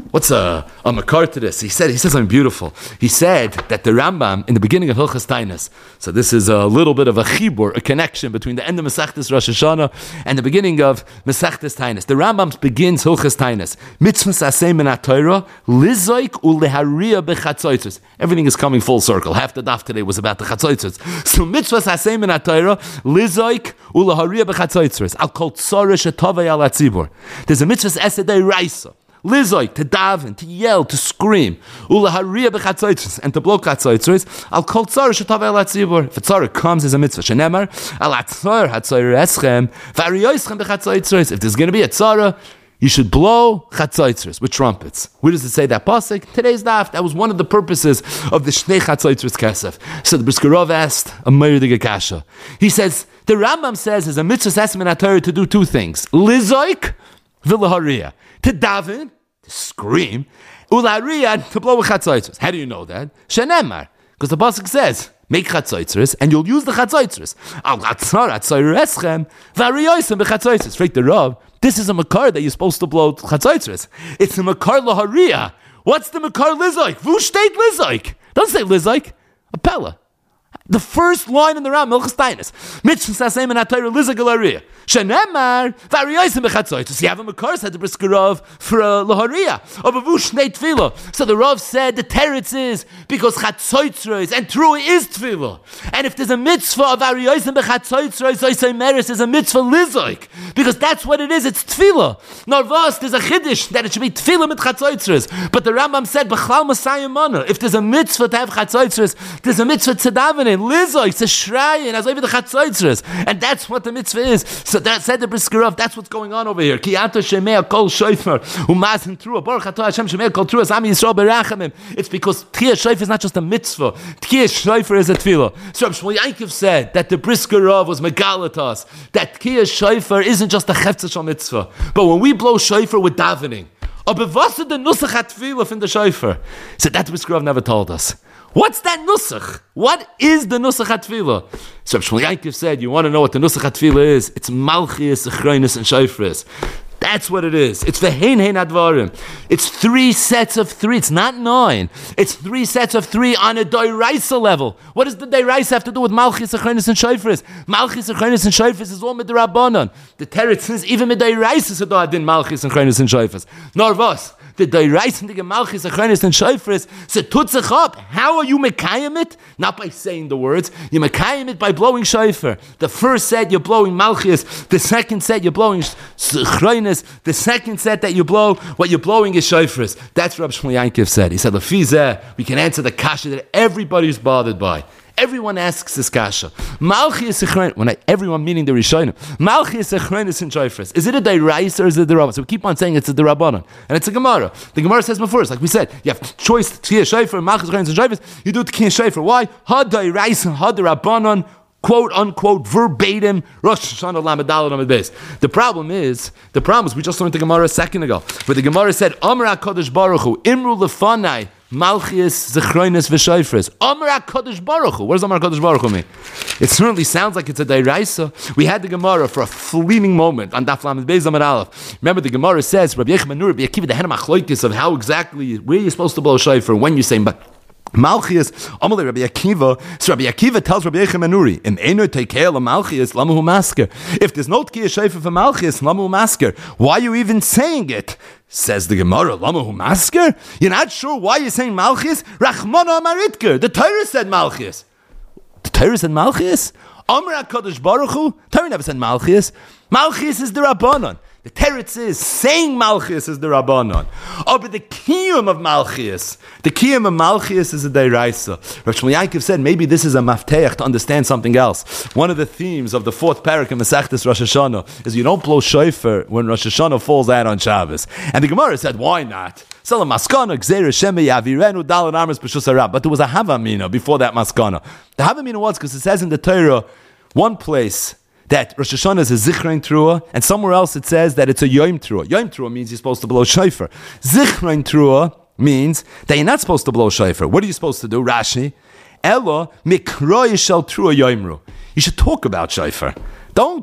What's a, a makar to this? He said, he said something beautiful. He said that the Rambam, in the beginning of Hilchas Tainis, so this is a little bit of a chibur, a connection between the end of Masechtas Rosh Hashanah and the beginning of Masechtas Tainis. The Rambam begins Hilchas Tainis. Mitzvahs aseh min haTorah, lizoik uleharia bechatzoitzos. Everything is coming full circle. Half the daf today was about the chatzoitzos. So mitzvahs aseh min haTorah, lizoik uleharia bechatzoitzos. Al kol tzara shetovei al hatzibur. There's a mitzvahs aseh deiraisa. Lizoik, to daven, to yell, to scream, ulaharia bechatzoitzos, and to blow chatzoitzos. Al kol tzara shetav el hatzibur. If a tzara comes as a mitzvah, shenemar al hatzor hatzor eschem variyoschem bechatzoitzos. If there's going to be a tzara, you should blow chatzoitzos with trumpets. Where does it say that pasuk? Today's daf. That was one of the purposes of the shnei chatzoitzos kesef. So the Brisker Rav asked a meirdige kasha. He says the Rambam says is a mitzvah esmen haTorah to do two things: lizoik, v'laharia. To daven, to scream, ulariya, to blow a chatzoitzos. How do you know that? Shenemar, because the pasuk says, make chatzoitzos, and you'll use the chatzoitzos. Al chatzar hatzor eschem variyoisem bechatzoitzos. Freak the Rav. This is a makar that you're supposed to blow chatzoitzos. It's a makar lahariya. What's the makar lizoik? Vu state lizoik. Don't say lizoik. A pella. The first line in the Ram, Milchus Tainis. Mitzvah sasem and haTorah lizoik lahariya. Shenemar variyoisem bechatzoitzos. You have a makar said the Brisker Rav for a lahariya of a vush nei tefillah. So the Rav said the teretz is because chatzoitzos and trua is tefillah. And if there's a mitzvah of variyoisem bechatzoitzos, oisay meres is a mitzvah lizoik because that's what it is. It's tefillah. Narvas there's a chiddush that it should be tefillah with chatzoitzos. But the Rambam said b'chlal masayim mana. If there's a mitzvah to have chatzoitzos, there's a mitzvah to daven in lizoik. It's a shrayin as over the chatzoitzos, and that's what the mitzvah is. So that said the Brisker Rav, that's what's going on over here. Ki ato shemei kol shofar umazin trua baruch atah Hashem shemei kol trua Am Yisrael berachamim. It's because Tkiyah shofar is not just a mitzvah. Tkiyah shofar is a tefillah. So Rav Shmuel Yankov said that the Brisker Rav was megalatas that Tkiyah shofar isn't just a cheftzah shal mitzvah, but when we blow shofar with davening. Aber was ist der Nusach HaTefillah from the shofar? So that the Brisker Rav never told us. What's that nusach? What is the nusach HaTefillah? So Rav Shmuel Yankov said, you want to know what the nusach HaTefillah is? It's malchias, achronis, and shofris. That's what it is. It's v'hein hein advarim. It's three sets of three. It's not nine. It's three sets of three on a doiraisa level. What does the doiraisa have to do with malchis, achronis, and shofris? Malchis, achronis, and shofris is all with the rabbanon. The teretz is even with doiraisa so do adin malchis, achronis, and shofris. Nor was. The doiraisa and the malchis, achronis, and shofris so tutzach up. How are you mekayim it? Not by saying the words. You mekayim it by blowing shofar. The first set you're blowing malchis. The second set you're blowing achronis. The second set that you blow, what you're blowing is shofars. That's what Rabbi Shmuel Yankov said. He said, "Lefizeh, we can answer the kasha that everybody's bothered by. Everyone asks this kasha. Malchi is echron. When I, everyone meaning the Rishonim. Malchi is echronis in shofars. Is it a deirais or is it the Rabbanon? So we keep on saying it's a derabbanon, and it's a Gemara. The Gemara says before, like we said, you have choice tkiyah shofar, malchi echronis and shofars. You do tkiyah shofar. Why? Ha deirais, ha derabbanon. Quote unquote verbatim Rosh Hashanah Lamed Daled Amud Beis. The problem is, the problem is we just learned the Gemara a second ago, where the Gemara said, Amar HaKadosh Baruch Hu, Imru Lefanai, Malchias, Zechronis, V'Shofres. Amar HaKadosh Baruch Hu. What does Amar HaKadosh Baruch Hu mean? It certainly sounds like it's a Dairaisa. We had the Gemara for a fleeting moment on Daf Lamed Beis Amud Aleph. Remember the Gemara says, Rabbi Yechim Nur, Rabbi Akiva, the head of Machloikis of how exactly, where you're supposed to blow shofar, when you're saying, but Malchias, Amalei Rabbi Akiva. So Rabbi Akiva tells Rabbi Yechim Anuri, "Im eno tekel Malchias, lamu masker." If there's no tkiyah shofar for Malchias, lamu masker. Why are you even saying it? Says the Gemara, lamu masker. You're not sure why you're saying Malchias? Rachmana Maritker. The Torah said Malchias. The Torah said Malchias. Amar HaKadosh Baruch Hu. Torah never said Malchias. Malchias is the Rabbanon. The teretz is saying Malchias is the Rabbanon. Oh, but the kiyum of Malchias, the kiyum of Malchias is a Deiraisa. Rav Shmuel Yankov said maybe this is a mafteach to understand something else. One of the themes of the fourth parak in Masechtas Rosh Hashanah is you don't blow shofar when Rosh Hashanah falls out on Shabbos. And the Gemara said, why not? But there was a Havamina before that Maskana. The Havamina was because it says in the Torah, one place, that Rosh Hashanah is a Zichrein Trua, and somewhere else it says that it's a Yom Trua. Yom Trua means you're supposed to blow shofar. Zichrein Trua means that you're not supposed to blow shofar. What are you supposed to do? Rashi, Ella Mikroy Shel Trua Yomru. You should talk about shofar. Don't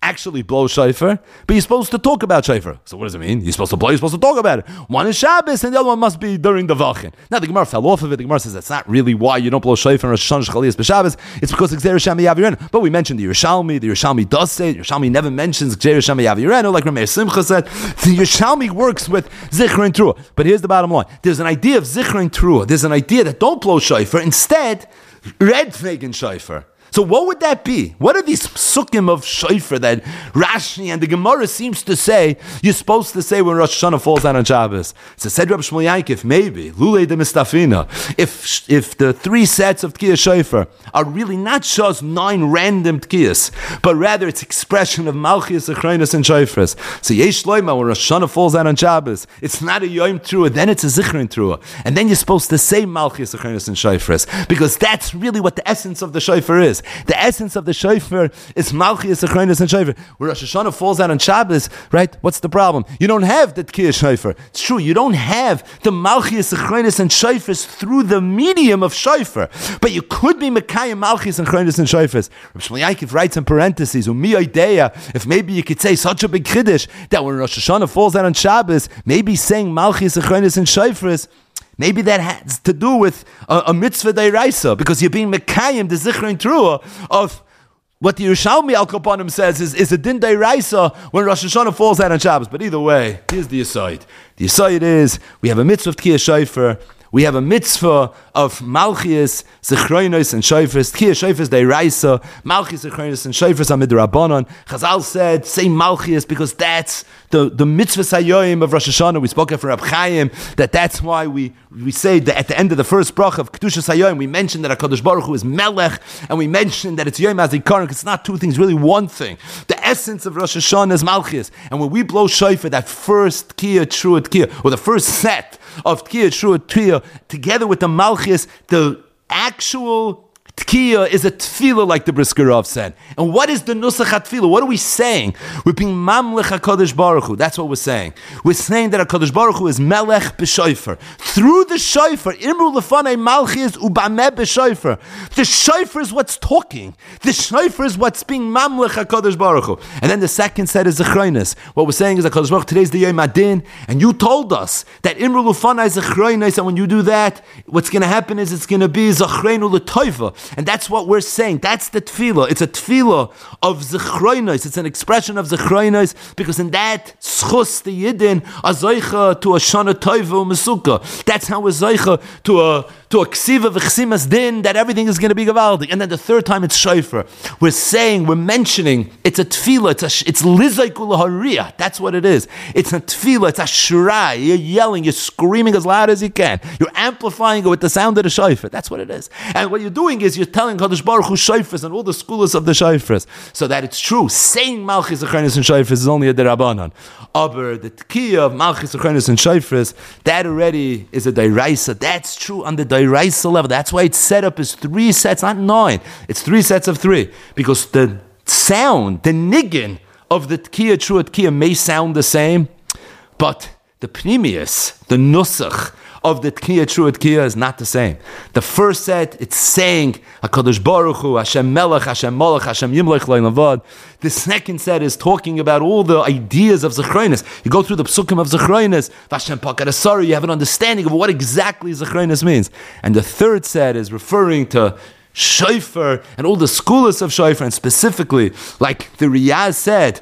actually blow shofar, but you're supposed to talk about shofar. So what does it mean? You're supposed to blow, you're supposed to talk about it. One is Shabbos, and the other one must be during the Vachin. Now the Gemara fell off of it. The Gemara says that's not really why you don't blow shofar in Rosh Hashanah Shchalias b'Shabbos. It's because Gzeir Shem Yavirenu. But we mentioned the Yerushalmi. The Yerushalmi does say it. The Yerushalmi never mentions Gzeir Shem Yavirenu, like Rameir Simcha said. The Yerushalmi works with Zichron and Trua. But here's the bottom line. There's an idea of Zichron and Trua. There's an idea that don't blow shofar. Instead, red Fegen shofar. So what would that be? What are these psukim of shofar that Rashi and the Gemara seems to say you're supposed to say when Rosh Hashanah falls out on Shabbos? So said Reb Shmuel Yankov, maybe, Lulei de Mistafina, if if the three sets of Tkiyah shofar are really not just nine random Tkiyahs, but rather it's expression of Malchias, Achronis, and Shofars. So Yesh Loima, when Rosh Hashanah falls out on Shabbos, it's not a Yom Trua, then it's a Zichron Trua. And then you're supposed to say Malchias, Achronis, and Shofars, because that's really what the essence of the shofar is. The essence of the shofar is Malchias, Achronis, and Shofar. When Rosh Hashanah falls out on Shabbos, right? What's the problem? You don't have the Tkiyah shofar. It's true, you don't have the Malchias, Achronis, and Shofars through the medium of shofar. But you could be Mekayim Malchias, Achronis, and Shofars. Reb Shmuel Yankov writes in parentheses, Umi idea, if maybe you could say such a big Kiddush that when Rosh Hashanah falls out on Shabbos, maybe saying Malchias, Achronis, and Shofars, maybe that has to do with a, a mitzvah d'oraisa, because you're being mekayim the zichron trua of what the Yerushalmi Al Kapanim says is, is a din d'oraisa when Rosh Hashanah falls out on Shabbos. But either way, here's the aside. The aside is we have a mitzvah of Tkiyah shofar. We have a mitzvah of Malchias, Zichronos, and Shofars. Tkiyah Shofars d'oraisa, Malchias, Zichronos, and Shofars are midrabanan. Chazal said, say Malchias, because that's the, the mitzvah sayoim of Rosh Hashanah. We spoke from Rab Chaim, that that's why we, we say that at the end of the first bracha of Kedusha Sayoim, we mentioned that HaKadosh Baruch Hu is Melech, and we mentioned that it's Yom HaZikaron. It's not two things, really one thing. The essence of Rosh Hashanah is Malchias. And when we blow shofar, that first Tkiyah, true Tkiyah, or the first set of Tkiyah, true Tkiyah, together with the Malchias, the actual Tkiyah is a tefillah, like the Brisker Rav said. And what is the nusach tefillah? What are we saying? We're being mamlech HaKadosh Baruch Hu. That's what we're saying. We're saying that HaKadosh Baruch Hu is melech b'shofar. Through the shofar, imru lefanei malchias ubameh b'shofar. The shofar is what's talking. The shofar is what's being mamlech HaKadosh Baruch Hu. And then the second set is zechronos. What we're saying is that HaKadosh Baruch Hu, today's the Yom Adin, and you told us that imru lefanei zechronos, and when you do that, what's going to happen is it's going to be zachrenu l'toiva. And that's what we're saying. That's the tefillah. It's a tefillah of zechronos. It's an expression of zechronos, because in that schus the yidin are zeicha to a shana toiva u'mesuka. That's how we're zeicha to a to a ksiva v'chsimas din, that everything is going to be gavaldik. And then the third time it's shofar. We're saying, we're mentioning, it's a tefillah. It's a, it's lizay kula hariyah. That's what it is. It's a tefillah. It's a shrai. You're yelling. You're screaming as loud as you can. You're amplifying it with the sound of the shofar. That's what it is. And what you're doing is you're telling Kadosh Baruch Hu shofars and all the schools of the shofars, so that it's true. Saying Malchis, Achronis, and Shofars is only a derabanan. Aber the Tkiyah of Malchis, Achronis, and Shofars, that already is a d'oraisa. That's true on the d'oraisa level. That's why it's set up as three sets, not nine. It's three sets of three, because the sound, the niggin of the Tkiyah, true Tkiyah, may sound the same, but the pnimius, the nusach of the Tkiyah, true Tkiyah, is not the same. The first set, it's saying HaKadosh Baruch Hu, Hashem Melech, Hashem Malach, Hashem Yimlech Le'Lavad. The second set is talking about all the ideas of Zechronos. You go through the psukim of Zechronos, Vashem Pakad Asari, you have an understanding of what exactly Zechronos means. And the third set is referring to shofar and all the schools of shofar, and specifically, like the Riyaz said,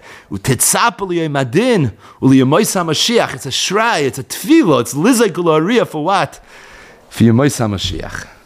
madin, it's a shrai, it's a tefillah, it's lizay kula ariyah for what? For Yemais HaMashiach.